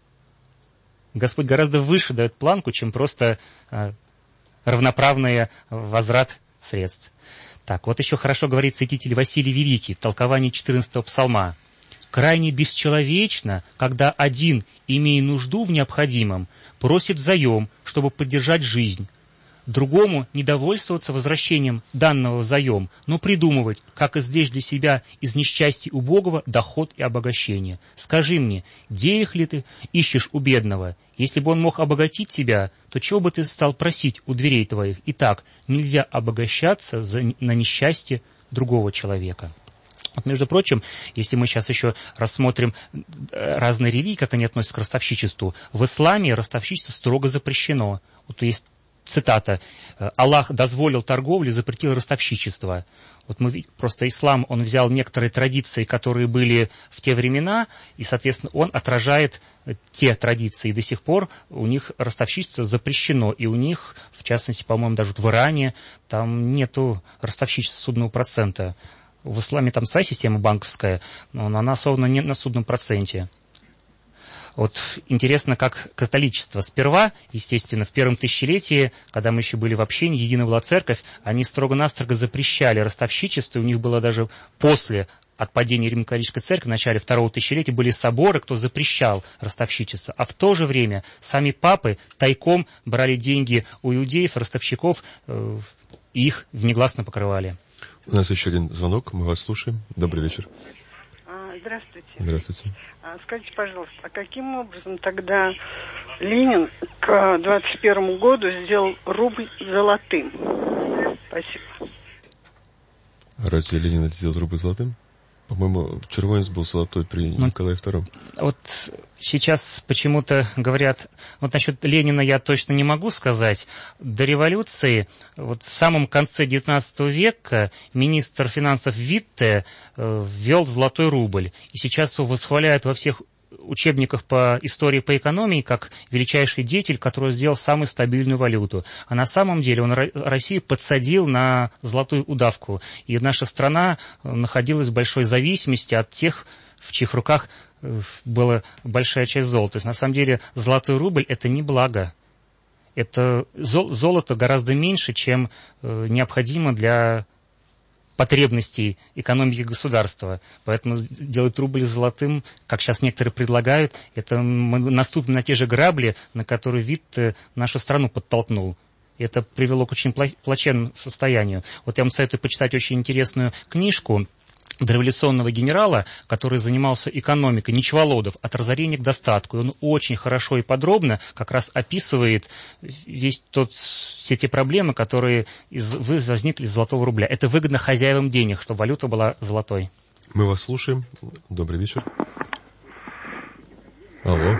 Господь гораздо выше дает планку, чем просто равноправный возврат средств. Так, вот еще хорошо говорит святитель Василий Великий в толковании 14-го псалма. «Крайне бесчеловечно, когда один, имея нужду в необходимом, просит взаем, чтобы поддержать жизнь. Другому не довольствоваться возвращением данного взаем, но придумывать, как извлечь для себя из несчастья убогого доход и обогащение. Скажи мне, денег ли ты ищешь у бедного? Если бы он мог обогатить тебя, то чего бы ты стал просить у дверей твоих? Итак, нельзя обогащаться на несчастье другого человека». Вот, между прочим, если мы сейчас еще рассмотрим разные религии, как они относятся к ростовщичеству, в исламе ростовщичество строго запрещено. Вот есть цитата: «Аллах дозволил торговлю, запретил ростовщичество». Вот мы просто ислам, он взял некоторые традиции, которые были в те времена, и, соответственно, он отражает те традиции. И до сих пор у них ростовщичество запрещено. И у них, в частности, по-моему, даже в Иране, там нету ростовщичества судного процента. В исламе там своя система банковская, но она основана не на судном проценте. Вот интересно, как католичество. Сперва, естественно, в первом тысячелетии, когда мы еще были в общине, едина была церковь, они строго-настрого запрещали ростовщичество. У них было даже после отпадения Римско-католической церкви, в начале второго тысячелетия, были соборы, кто запрещал ростовщичество. А в то же время сами папы тайком брали деньги у иудеев, ростовщиков, и их внегласно покрывали. У нас еще один звонок, мы вас слушаем. Добрый вечер. Здравствуйте. Здравствуйте. Скажите, пожалуйста, а каким образом тогда Ленин к 21 году сделал рубль золотым? Спасибо. Разве Ленин сделал рубль золотым? По-моему, червонец был золотой при Николае II. Вот сейчас почему-то говорят, вот насчет Ленина я точно не могу сказать. До революции, вот в самом конце XIX века, министр финансов Витте ввел золотой рубль. И сейчас его восхваляют во всех учебниках по истории, по экономии, как величайший деятель, который сделал самую стабильную валюту. А на самом деле он Россию подсадил на золотую удавку. И наша страна находилась в большой зависимости от тех, в чьих руках была большая часть золота. То есть, на самом деле, золотой рубль – это не благо. Это золото гораздо меньше, чем необходимо для потребностей экономики государства. Поэтому делать рубль золотым, как сейчас некоторые предлагают, это мы наступим на те же грабли, на которые Витте нашу страну подтолкнул. Это привело к очень плачевному состоянию. Вот я вам советую почитать очень интересную книжку дореволюционного генерала, который занимался экономикой, Нечволодов, «От разорения к достатку». И он очень хорошо и подробно как раз описывает все те проблемы, которые возникли из золотого рубля. Это выгодно хозяевам денег, чтобы валюта была золотой. Мы вас слушаем. Добрый вечер. Алло.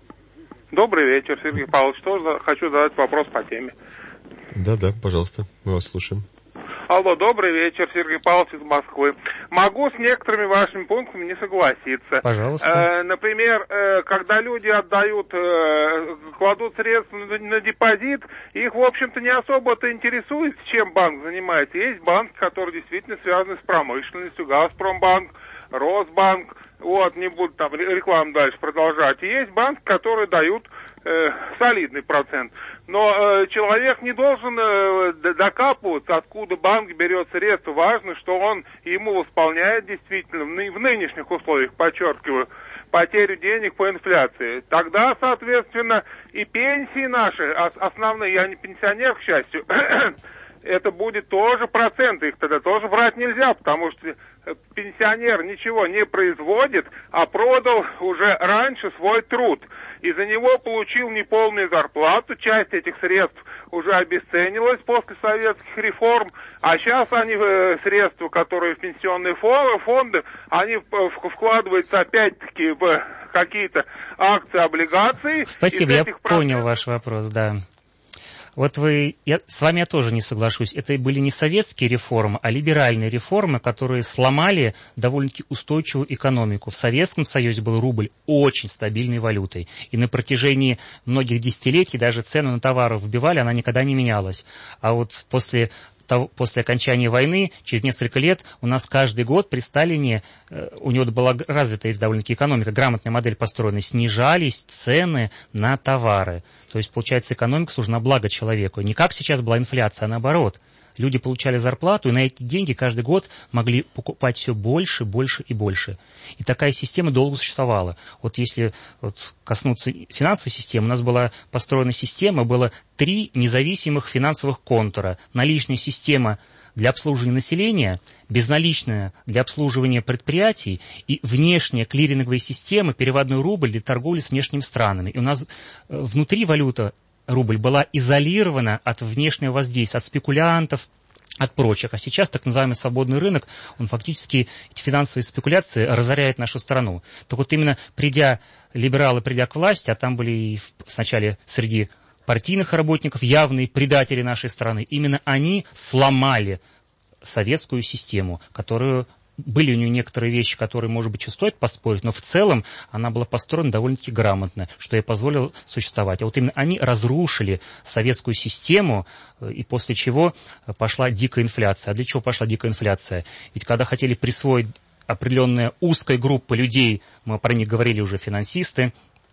Добрый вечер, Сергей Павлович. Тоже хочу задать вопрос по теме. Да, пожалуйста, мы вас слушаем. Алло, добрый вечер, Сергей Павлович из Москвы. Могу с некоторыми вашими пунктами не согласиться. Пожалуйста. Например, когда люди отдают, кладут средства на депозит, их, в общем-то, не особо-то интересует, чем банк занимается. Есть банки, которые действительно связаны с промышленностью, Газпромбанк, Росбанк. Вот, не буду там рекламу дальше продолжать. И есть банки, которые дают солидный процент. Но человек не должен докапываться, откуда банк берет средства. Важно, что он ему восполняет действительно в нынешних условиях, подчеркиваю, потерю денег по инфляции. Тогда, соответственно, и пенсии наши, основные, я не пенсионер, к счастью, это будет тоже проценты, их тогда тоже брать нельзя, потому что пенсионер ничего не производит, а продал уже раньше свой труд. И за него получил неполную зарплату, часть этих средств уже обесценилась после советских реформ, а сейчас они, средства, которые в пенсионные фонды, они вкладываются опять-таки в какие-то акции, облигации. Спасибо, я понял ваш вопрос, да. Вот с вами я тоже не соглашусь. Это были не советские реформы, а либеральные реформы, которые сломали довольно-таки устойчивую экономику. В Советском Союзе был рубль очень стабильной валютой. И на протяжении многих десятилетий даже цену на товары вбивали, она никогда не менялась. А вот после окончания войны, через несколько лет, у нас каждый год при Сталине, у него была развитая довольно-таки экономика, грамотная модель построена, снижались цены на товары. То есть, получается, экономика служила на благо человеку. Не как сейчас была инфляция, а наоборот. Люди получали зарплату, и на эти деньги каждый год могли покупать все больше, больше и больше. И такая система долго существовала. Вот если коснуться финансовой системы, у нас была построена система, было 3 независимых финансовых контура. Наличная система для обслуживания населения, безналичная для обслуживания предприятий и внешняя клиринговая система, переводной рубль для торговли с внешними странами. И у нас внутри валюта рубль была изолирована от внешнего воздействия, от спекулянтов, от прочих. А сейчас так называемый свободный рынок, он фактически, эти финансовые спекуляции разоряет нашу страну. Так вот именно либералы придя к власти, а там были сначала среди партийных работников явные предатели нашей страны, именно они сломали советскую систему, которую... Были у нее некоторые вещи, которые, может быть, еще стоит поспорить, но в целом она была построена довольно-таки грамотно, что ей позволило существовать. А вот именно они разрушили советскую систему, и после чего пошла дикая инфляция. А для чего пошла дикая инфляция? Ведь когда хотели присвоить определенная узкая группа людей, мы про них говорили уже, финансисты,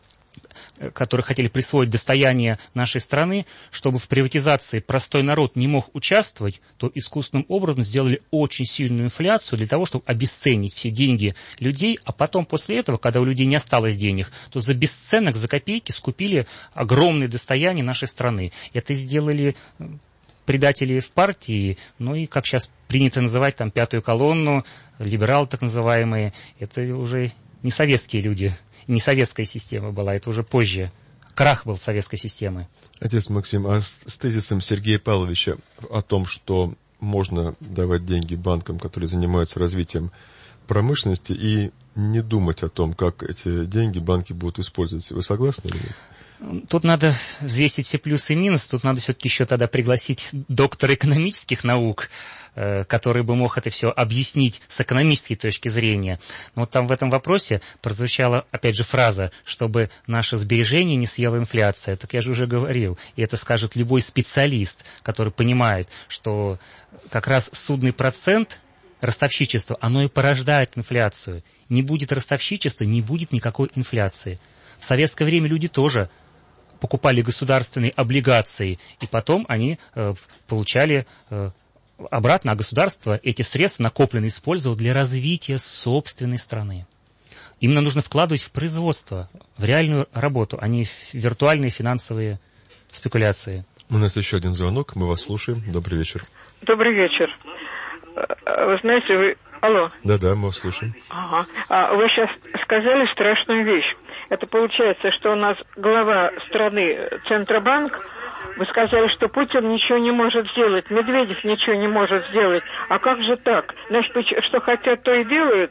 которые хотели присвоить достояние нашей страны, чтобы в приватизации простой народ не мог участвовать, то искусственным образом сделали очень сильную инфляцию для того, чтобы обесценить все деньги людей, а потом после этого, когда у людей не осталось денег, то за бесценок, за копейки скупили огромные достояния нашей страны. Это сделали предатели в партии, ну и, как сейчас принято называть, там, пятую колонну, либералы так называемые, это уже не советские люди. Не советская система была, это уже позже. Крах был советской системы. Отец Максим, а с тезисом Сергея Павловича о том, что можно давать деньги банкам, которые занимаются развитием промышленности, и не думать о том, как эти деньги банки будут использовать, вы согласны или нет? Тут надо взвесить все плюсы и минусы, тут надо все-таки еще тогда пригласить доктора экономических наук, который бы мог это все объяснить с экономической точки зрения. Но вот там в этом вопросе прозвучала, опять же, фраза, чтобы наше сбережение не съела инфляция. Так я же уже говорил, и это скажет любой специалист, который понимает, что как раз судный процент, ростовщичество, оно и порождает инфляцию. Не будет ростовщичества, не будет никакой инфляции. В советское время люди тоже покупали государственные облигации, и потом они получали обратно, а государство эти средства накопленные использовало для развития собственной страны. Именно нужно вкладывать в производство, в реальную работу, а не в виртуальные финансовые спекуляции. У нас еще один звонок, мы вас слушаем. Добрый вечер. Добрый вечер. Вы знаете, вы Алло. Да-да, мы вас слушаем. Ага. Вы сейчас сказали страшную вещь. Это получается, что у нас глава страны Центробанк, вы сказали, что Путин ничего не может сделать, Медведев ничего не может сделать. А как же так? Значит, что хотят, то и делают?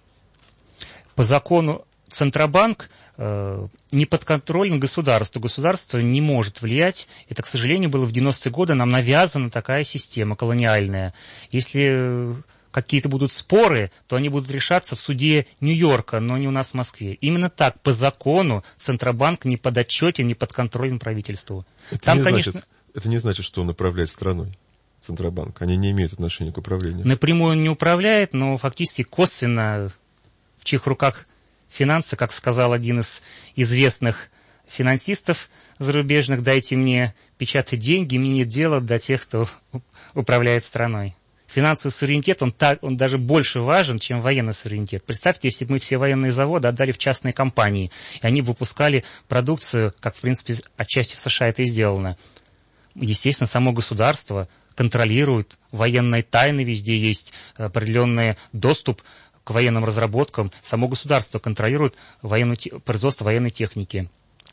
По закону Центробанк не подконтролен государству. Государство не может влиять. Это, к сожалению, было в 90-е годы. Нам навязана такая система колониальная. Если какие-то будут споры, то они будут решаться в суде Нью-Йорка, но не у нас в Москве. Именно так, по закону, Центробанк не подотчетен, не подконтролен правительству. Это не значит, что он управляет страной, Центробанк. Они не имеют отношения к управлению. Напрямую он не управляет, но фактически косвенно, в чьих руках финансы, как сказал один из известных финансистов зарубежных, дайте мне печатать деньги, мне нет дела до тех, кто управляет страной. Финансовый суверенитет, он даже больше важен, чем военный суверенитет. Представьте, если бы мы все военные заводы отдали в частные компании, и они выпускали продукцию, как, в принципе, отчасти в США это и сделано. Естественно, само государство контролирует военные тайны, везде есть определенный доступ к военным разработкам. Само государство контролирует производство военной техники.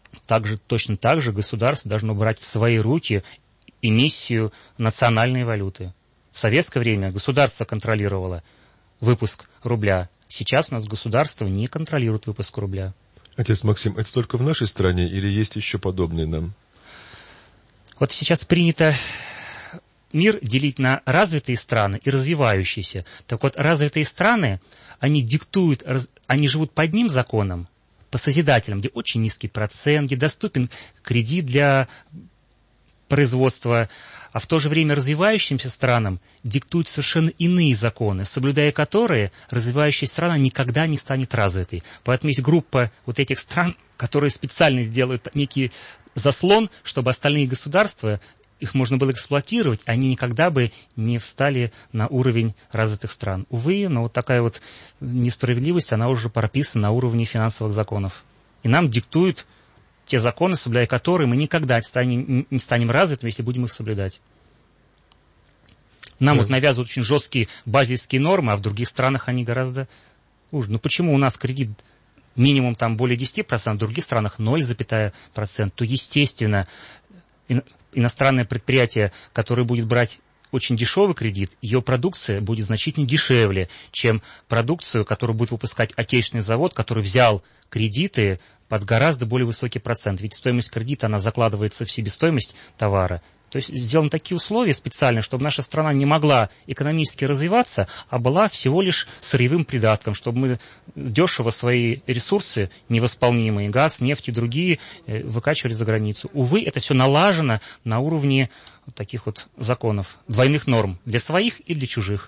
Точно так же государство должно брать в свои руки эмиссию национальной валюты. В советское время государство контролировало выпуск рубля. Сейчас у нас государство не контролирует выпуск рубля. Отец Максим, это только в нашей стране или есть еще подобные нам? Вот сейчас принято мир делить на развитые страны и развивающиеся. Так вот, развитые страны, они живут по одним законам, по созидателям, где очень низкий процент, где доступен кредит для производства, а в то же время развивающимся странам диктуют совершенно иные законы, соблюдая которые развивающаяся страна никогда не станет развитой. Поэтому есть группа вот этих стран, которые специально сделают некий заслон, чтобы остальные государства, их можно было эксплуатировать, они никогда бы не встали на уровень развитых стран. Увы, но вот такая вот несправедливость, она уже прописана на уровне финансовых законов. И нам диктуют те законы, соблюдая которые мы никогда не станем развитыми, если будем их соблюдать. Нам вот навязывают очень жесткие базельские нормы, а в других странах они гораздо хуже. Ну почему у нас кредит минимум там более 10%, в других странах 0,%? То, естественно, иностранное предприятие, которое будет брать очень дешевый кредит, ее продукция будет значительно дешевле, чем продукцию, которую будет выпускать отечественный завод, который взял кредиты под гораздо более высокий процент. Ведь стоимость кредита, она закладывается в себестоимость товара. То есть сделаны такие условия специально, чтобы наша страна не могла экономически развиваться, а была всего лишь сырьевым придатком, чтобы мы дешево свои ресурсы невосполнимые, газ, нефть и другие, выкачивали за границу. Увы, это все налажено на уровне таких вот законов, двойных норм для своих и для чужих.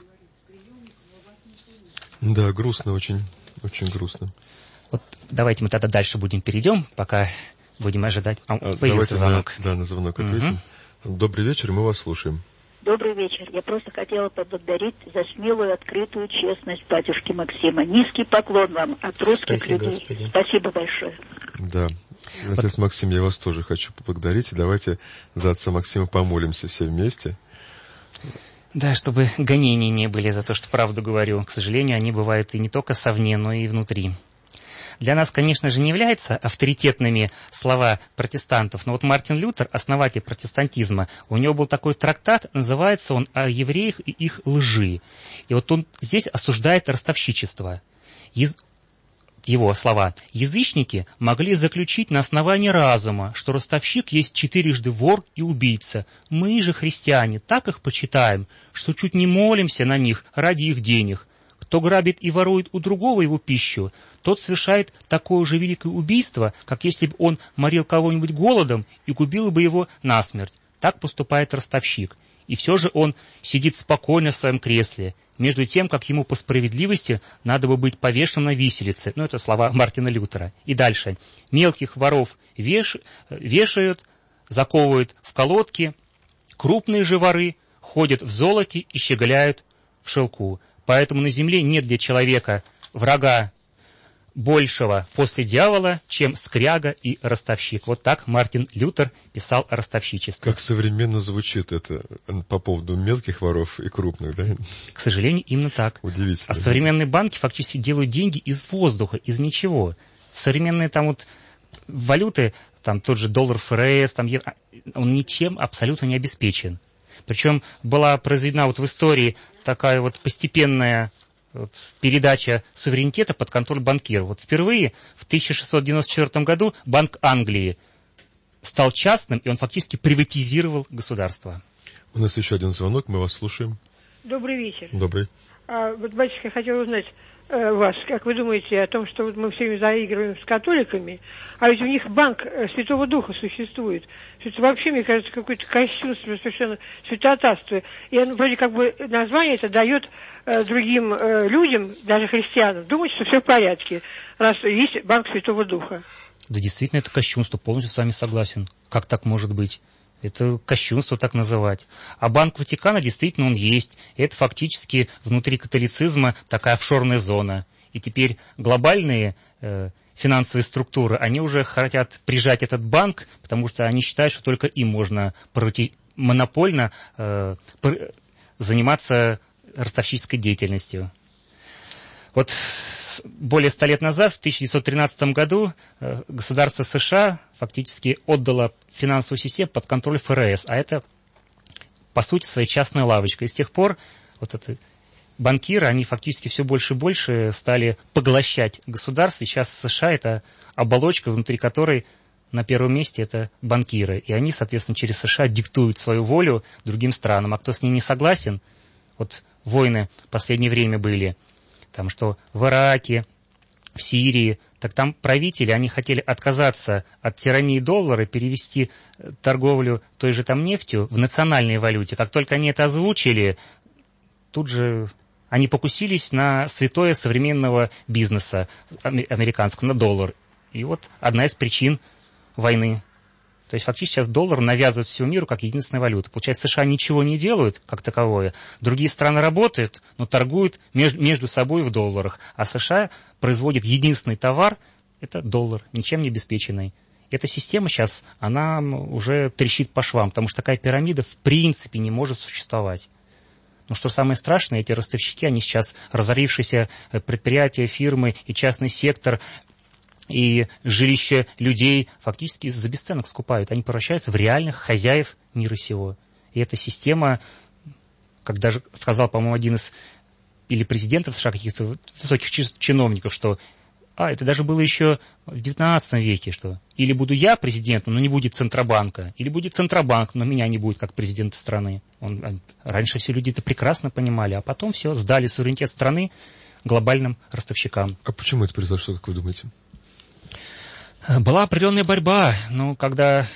Да, грустно, очень, очень грустно. Вот давайте мы тогда дальше перейдем, пока будем ожидать. Появился звонок. На звонок ответим. Добрый вечер, мы вас слушаем. Добрый вечер. Я просто хотела поблагодарить за смелую, открытую честность батюшки Максима. Низкий поклон вам от русских людей. Господи. Спасибо большое. Да. Отец Максим, я вас тоже хочу поблагодарить. И давайте за отца Максима помолимся все вместе. Да, чтобы гонений не были за то, что правду говорю. К сожалению, они бывают и не только совне, но и внутри. Для нас, конечно же, не являются авторитетными слова протестантов, но вот Мартин Лютер, основатель протестантизма, у него был такой трактат, называется он «О евреях и их лжи». И вот он здесь осуждает ростовщичество. Его слова: «Язычники могли заключить на основании разума, что ростовщик есть четырежды вор и убийца. Мы же, христиане, так их почитаем, что чуть не молимся на них ради их денег. Кто грабит и ворует у другого его пищу, тот совершает такое же великое убийство, как если бы он морил кого-нибудь голодом и губил бы его насмерть. Так поступает ростовщик. И все же он сидит спокойно в своем кресле, между тем, как ему по справедливости надо бы быть повешенным на виселице». Ну, это слова Мартина Лютера. И дальше. «Мелких воров вешают, заковывают в колодки, крупные же воры ходят в золоте и щеголяют в шелку. Поэтому на земле нет для человека врага большего после дьявола, чем скряга и ростовщик. Вот так Мартин Лютер писал о ростовщичестве. Как современно звучит это по поводу мелких воров и крупных, да? К сожалению, именно так. Удивительно. А современные банки фактически делают деньги из воздуха, из ничего. Современные там вот валюты, там тот же доллар ФРС, там, он ничем абсолютно не обеспечен. Причем была произведена вот в истории такая вот постепенная передача суверенитета под контроль банкиров. Вот впервые в 1694 году Банк Англии стал частным, и он фактически приватизировал государство. У нас еще один звонок, мы вас слушаем. Добрый вечер. Добрый. Вот, батюшка, я хотела узнать вас, как вы думаете о том, что вот мы все время заигрываем с католиками, а ведь у них банк Святого Духа существует. Это вообще, мне кажется, какое-то кощунство, совершенно святотатство. И вроде как бы название это дает другим людям, даже христианам, думать, что все в порядке, раз есть банк Святого Духа. Да, действительно, это кощунство, полностью с вами согласен. Как так может быть? Это кощунство так называть. А Банк Ватикана действительно он есть. Это фактически внутри католицизма такая офшорная зона. И теперь глобальные финансовые структуры, они уже хотят прижать этот банк, потому что они считают, что только им можно монопольно заниматься ростовщической деятельностью. Вот более 100 лет назад, в 1913 году, государство США фактически отдало финансовую систему под контроль ФРС, а это, по сути, своя частная лавочка. И с тех пор вот это банкиры, они фактически все больше и больше стали поглощать государство. И сейчас США – это оболочка, внутри которой на первом месте это банкиры. И они, соответственно, через США диктуют свою волю другим странам. А кто с ней не согласен, вот войны в последнее время были, там что в Ираке, в Сирии, так там правители, они хотели отказаться от тирании доллара, перевести торговлю той же там нефтью в национальной валюте. Как только они это озвучили, тут же они покусились на святое современного бизнеса американского, на доллар. И вот одна из причин войны. То есть фактически сейчас доллар навязывает всему миру как единственная валюта. Получается, США ничего не делают как таковое, другие страны работают, но торгуют между собой в долларах. А США производит единственный товар – это доллар, ничем не обеспеченный. Эта система сейчас, она уже трещит по швам, потому что такая пирамида в принципе не может существовать. Но что самое страшное, эти ростовщики, они сейчас разорившиеся предприятия, фирмы и частный сектор – и жилища людей фактически за бесценок скупают. Они превращаются в реальных хозяев мира сего. И эта система, как даже сказал, по-моему, один из или президентов США, каких-то высоких чиновников, что это даже было еще в 19 веке, что или буду я президентом, но не будет Центробанка, или будет Центробанк, но меня не будет как президента страны. Раньше все люди это прекрасно понимали, а потом все, сдали суверенитет страны глобальным ростовщикам. А почему это произошло, как вы думаете? Была определенная борьба, когда...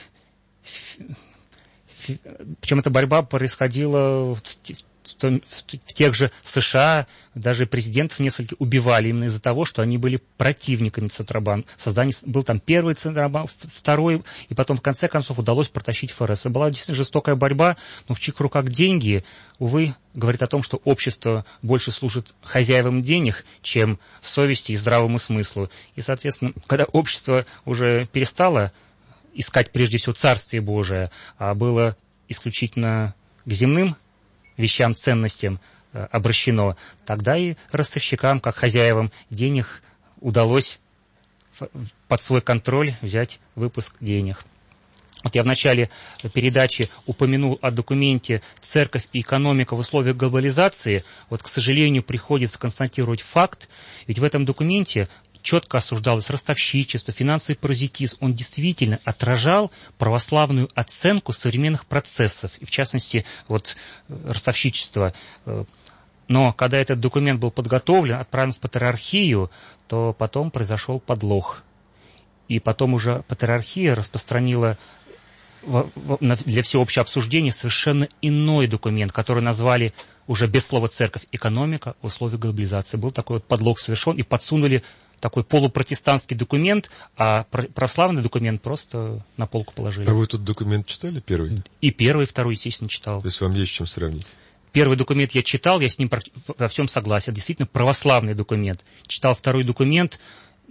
Причем эта борьба происходила в тех же США, даже президентов несколько убивали именно из-за того, что они были противниками Центробанка. Был там первый Центробанк, второй, и потом в конце концов удалось протащить ФРС. Это была действительно жестокая борьба, но в чьих руках деньги, увы, говорит о том, что общество больше служит хозяевам денег, чем совести и здравому смыслу. И, соответственно, когда общество уже перестало искать прежде всего Царствие Божие, а было исключительно к земным вещам, ценностям обращено, тогда и ростовщикам, как хозяевам денег, удалось под свой контроль взять выпуск денег. Вот я в начале передачи упомянул о документе «Церковь и экономика в условиях глобализации». Вот, к сожалению, приходится констатировать факт, ведь в этом документе четко осуждалось ростовщичество, финансовый паразитизм. Он действительно отражал православную оценку современных процессов, и в частности, ростовщичество. Но когда этот документ был подготовлен, отправлен в патриархию, то потом произошел подвох. И потом уже патриархия распространила для всеобщего обсуждения совершенно иной документ, который назвали уже без слова «церковь» «экономика в условиях глобализации». Был такой подвох совершен, и подсунули такой полупротестантский документ, а православный документ просто на полку положили. А вы тут документ читали первый? И первый, и второй, естественно, читал. То есть вам есть с чем сравнить? Первый документ я читал, я с ним во всем согласен. Действительно, православный документ. Читал второй документ,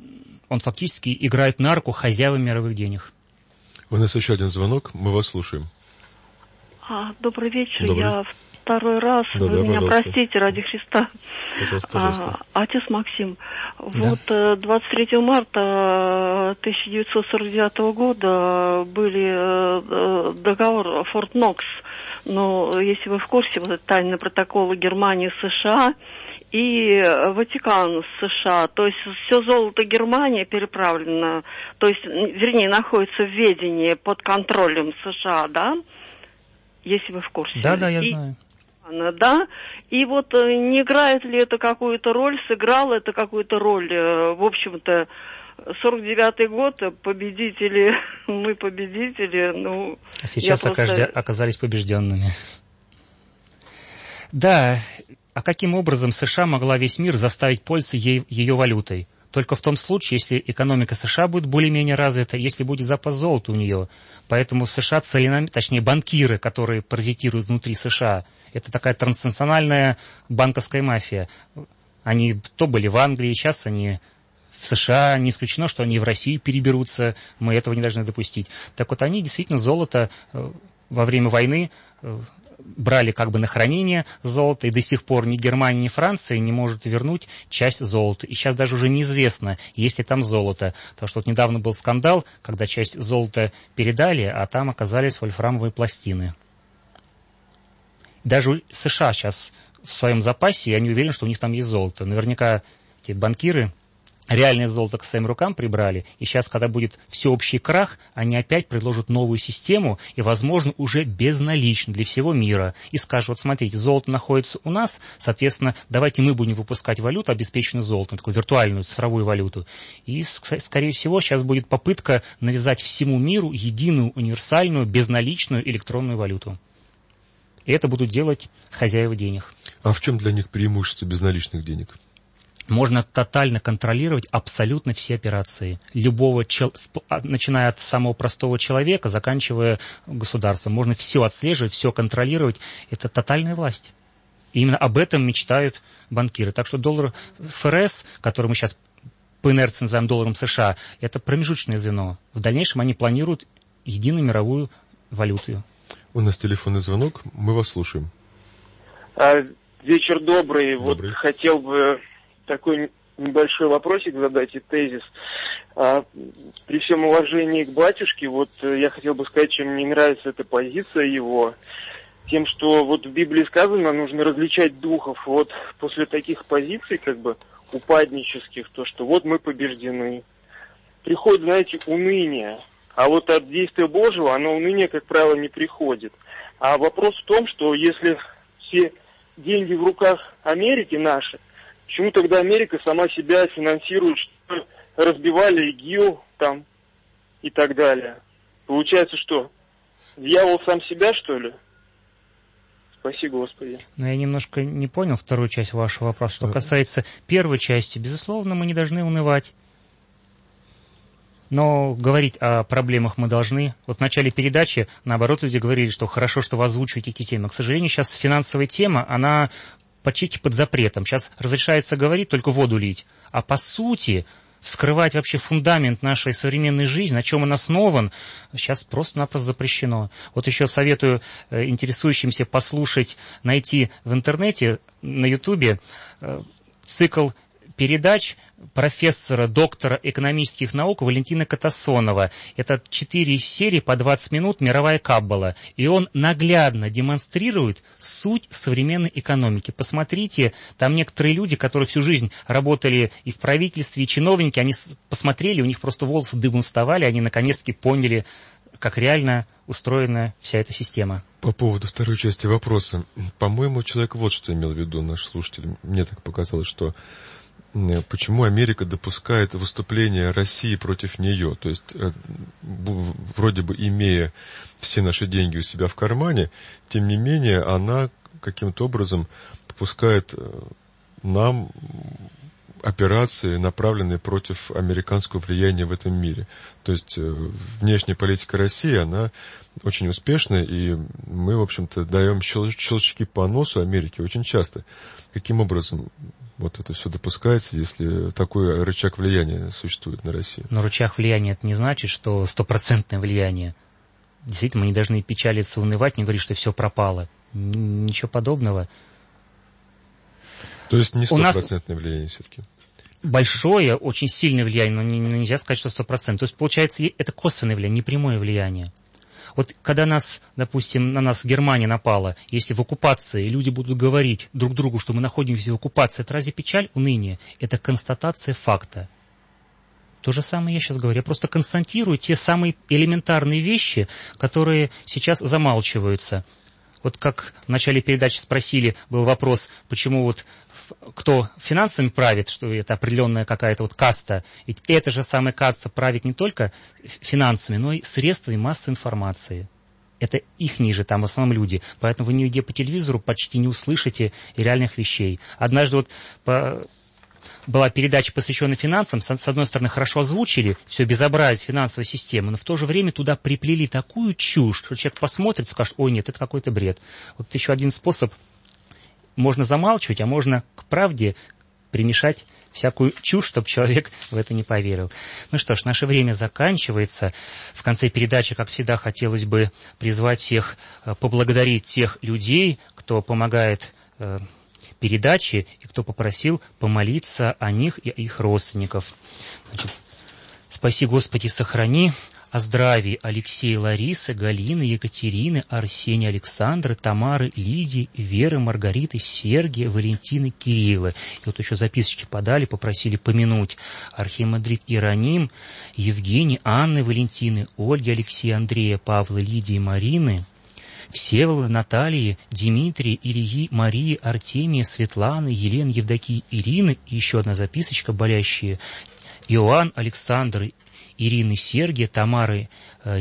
он фактически играет на руку хозяевам мировых денег. У нас еще один звонок, мы вас слушаем. Добрый вечер, Добрый. Я второй раз, вы меня пожалуйста. простите, ради Христа. Пожалуйста. Отец Максим, Да. вот 23 марта 1949 года были договор Форт Нокс, но если вы в курсе, вот это тайные протоколы Германии, США и Ватикан США, то есть все золото Германии переправлено, то есть, вернее, находится в ведении под контролем США, да? Если вы в курсе. Да, я знаю. Да, и вот не играет ли это какую-то роль, сыграло это какую-то роль, в общем-то, 49-й год, победители, мы победители, ну... А сейчас оказались побежденными. Да, а каким образом США могла весь мир заставить пользоваться ее валютой? Только в том случае, если экономика США будет более-менее развита, если будет запас золота у нее. Поэтому США точнее банкиры, которые паразитируют внутри США, это такая транснациональная банковская мафия. Они то были в Англии, сейчас они в США, не исключено, что они в Россию переберутся, мы этого не должны допустить. Так вот, они действительно золото во время войны брали как бы на хранение золото, и до сих пор ни Германия, ни Франция не может вернуть часть золота. И сейчас даже уже неизвестно, есть ли там золото. Потому что вот недавно был скандал, когда часть золота передали, а там оказались вольфрамовые пластины. Даже США сейчас в своем запасе, я не уверен, что у них там есть золото. Наверняка эти банкиры реальное золото к своим рукам прибрали, и сейчас, когда будет всеобщий крах, они опять предложат новую систему, и, возможно, уже безналично для всего мира, и скажут, вот смотрите, золото находится у нас, соответственно, давайте мы будем выпускать валюту, обеспеченную золотом, такую виртуальную цифровую валюту. И, скорее всего, сейчас будет попытка навязать всему миру единую, универсальную, безналичную электронную валюту. И это будут делать хозяева денег. А в чем для них преимущество безналичных денег? Можно тотально контролировать абсолютно все операции. Начиная от самого простого человека, заканчивая государством. Можно все отслеживать, все контролировать. Это тотальная власть. И именно об этом мечтают банкиры. Так что доллар ФРС, который мы сейчас по инерции называем долларом США, это промежуточное звено. В дальнейшем они планируют единую мировую валюту. У нас телефонный звонок, мы вас слушаем. Вечер добрый. Вот хотел бы такой небольшой вопросик задать и тезис. При всем уважении к батюшке, вот я хотел бы сказать, чем мне нравится эта позиция его, тем, что вот в Библии сказано, нужно различать духов. Вот после таких позиций, как бы упаднических, то, что вот мы побеждены, приходит, знаете, уныние. А вот от действия Божьего оно уныние, как правило, не приходит. А вопрос в том, что если все деньги в руках Америки наши, почему тогда Америка сама себя финансирует, что разбивали ИГИЛ там и так далее? Получается, что дьявол сам себя, что ли? Спасибо, Господи. Но я немножко не понял вторую часть вашего вопроса. Что касается первой части, безусловно, мы не должны унывать. Но говорить о проблемах мы должны. Вот в начале передачи, наоборот, люди говорили, что хорошо, что вы озвучиваете эти темы. К сожалению, сейчас финансовая тема, она почти под запретом. Сейчас разрешается говорить, только воду лить. А по сути, вскрывать вообще фундамент нашей современной жизни, на чем он основан, сейчас просто-напросто запрещено. Вот еще советую интересующимся послушать, найти в интернете, на Ютубе, цикл передач профессора, доктора экономических наук Валентина Катасонова. Это 4 серии по 20 минут «Мировая каббала». И он наглядно демонстрирует суть современной экономики. Посмотрите, там некоторые люди, которые всю жизнь работали и в правительстве, и чиновники, они посмотрели, у них просто волосы дыбом вставали, они наконец-таки поняли, как реально устроена вся эта система. По поводу второй части вопроса. По-моему, человек вот что имел в виду, наш слушатель. Мне так показалось, что почему Америка допускает выступление России против нее? То есть, вроде бы имея все наши деньги у себя в кармане, тем не менее, она каким-то образом попускает нам операции, направленные против американского влияния в этом мире. То есть, внешняя политика России, она очень успешна, и мы, в общем-то, даем щелчки по носу Америке очень часто. Каким образом вот это все допускается, если такой рычаг влияния существует на Россию? Но рычаг влияния это не значит, что стопроцентное влияние. Действительно, мы не должны печалиться, унывать, не говорить, что все пропало. Ничего подобного. То есть не стопроцентное влияние все-таки? Большое, очень сильное влияние, но нельзя сказать, что 100%. То есть, получается, это косвенное влияние, непрямое влияние. Вот когда нас, допустим, на нас Германия напала, если в оккупации, и люди будут говорить друг другу, что мы находимся в оккупации, это разве печаль, уныние? Это констатация факта. То же самое я сейчас говорю. Я просто констатирую те самые элементарные вещи, которые сейчас замалчиваются. Вот как в начале передачи спросили, был вопрос, почему вот кто финансами правит, что это определенная какая-то вот каста. Ведь эта же самая каста правит не только финансами, но и средствами массовой информации. Это их ниже, там в основном люди. Поэтому вы нигде по телевизору почти не услышите реальных вещей. Однажды вот была передача, посвященная финансам, с одной стороны, хорошо озвучили все безобразие финансовой системы, но в то же время туда приплели такую чушь, что человек посмотрит и скажет: ой, нет, это какой-то бред. Вот еще один способ. Можно замалчивать, а можно к правде примешать всякую чушь, чтобы человек в это не поверил. Ну что ж, наше время заканчивается. В конце передачи, как всегда, хотелось бы призвать всех поблагодарить тех людей, кто помогает передачи и кто попросил помолиться о них и о их родственников. Значит, спаси, Господи, сохрани. О здравии Алексея, Ларисы, Галины, Екатерины, Арсения, Александры, Тамары, Лидии, Веры, Маргариты, Сергия, Валентины, Кирилла. И вот еще записочки подали, попросили помянуть архимандрит Иероним, Евгений, Анны, Валентины, Ольги, Алексея, Андрея, Павла, Лидии, Марины, Всеволода, Натальи, Дмитрия, Ильи, Марии, Артемия, Светланы, Елены, Евдокии, Ирины. И еще одна записочка, болящие: Иоанн, Александр, Ирины, Сергия, Тамары,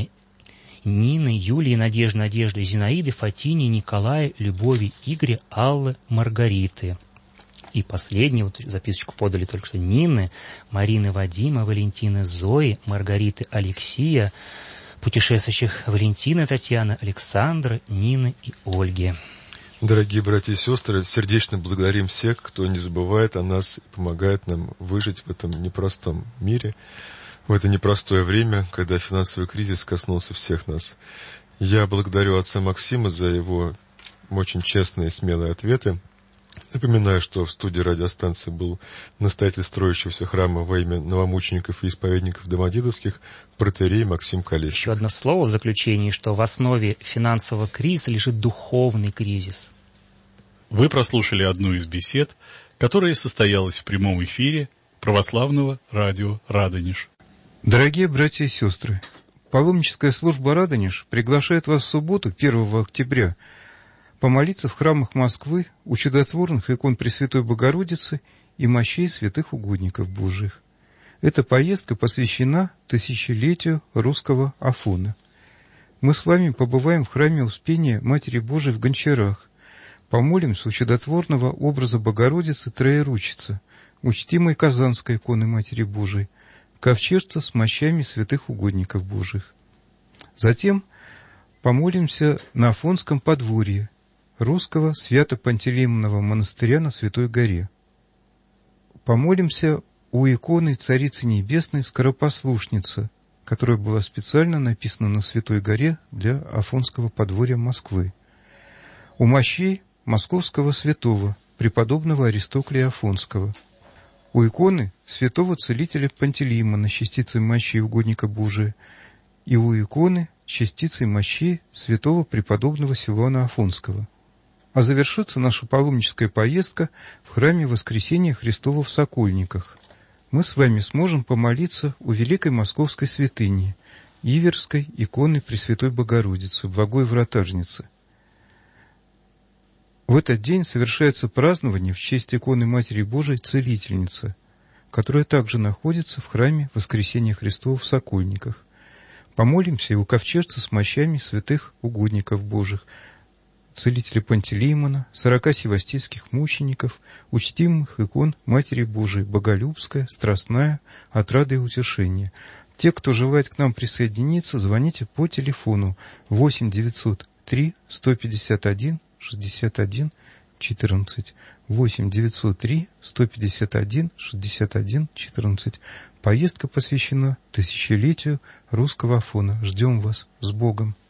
Нины, Юлии, Надежды, Зинаиды, Фатини, Николая, Любови, Игоря, Аллы, Маргариты. И последнюю вот записочку подали только что: Нины, Марины, Вадима, Валентины, Зои, Маргариты, Алексея, путешествующих Валентины, Татьяны, Александра, Нины и Ольги. Дорогие братья и сестры, сердечно благодарим всех, кто не забывает о нас и помогает нам выжить в этом непростом мире, в это непростое время, когда финансовый кризис коснулся всех нас. Я благодарю отца Максима за его очень честные и смелые ответы. Напоминаю, что в студии радиостанции был настоятель строящегося храма во имя новомучеников и исповедников домодедовских протоиерей Максим Колесник. Еще одно слово в заключении, что в основе финансового кризиса лежит духовный кризис. Вы прослушали одну из бесед, которая состоялась в прямом эфире православного радио «Радонеж». Дорогие братья и сестры, паломническая служба «Радонеж» приглашает вас в субботу, 1 октября, помолиться в храмах Москвы у чудотворных икон Пресвятой Богородицы и мощей святых угодников Божиих. Эта поездка посвящена тысячелетию русского Афона. Мы с вами побываем в храме Успения Матери Божией в Гончарах, помолимся у чудотворного образа Богородицы Троеручицы, учтимой Казанской иконы Матери Божией, ковчежца с мощами святых угодников Божиих. Затем помолимся на Афонском подворье русского Свято-Пантелеймонова монастыря на Святой горе. Помолимся у иконы Царицы Небесной Скоропослушницы, которая была специально написана на Святой горе для Афонского подворья Москвы. У мощей московского святого, преподобного Аристоклия Афонского. У иконы святого целителя Пантелеймона, частицей мощей угодника Божия, и у иконы частицей мощей святого преподобного Силуана Афонского. А завершится наша паломническая поездка в храме Воскресения Христова в Сокольниках. Мы с вами сможем помолиться у Великой Московской святыни, Иверской иконы Пресвятой Богородицы, Благой Вратажницы. В этот день совершается празднование в честь иконы Матери Божией Целительницы, которая также находится в храме Воскресения Христова в Сокольниках. Помолимся и у ковчежца с мощами святых угодников Божьих, целителя Пантелеймона, 40 севастийских мучеников, учтимых икон Матери Божией, Боголюбская, Страстная, Отрада и Утешение. Те, кто желает к нам присоединиться, звоните по телефону 8 903 151 61 14, 8 903 151 61 14. Поездка посвящена тысячелетию русского Афона. Ждем вас. С Богом.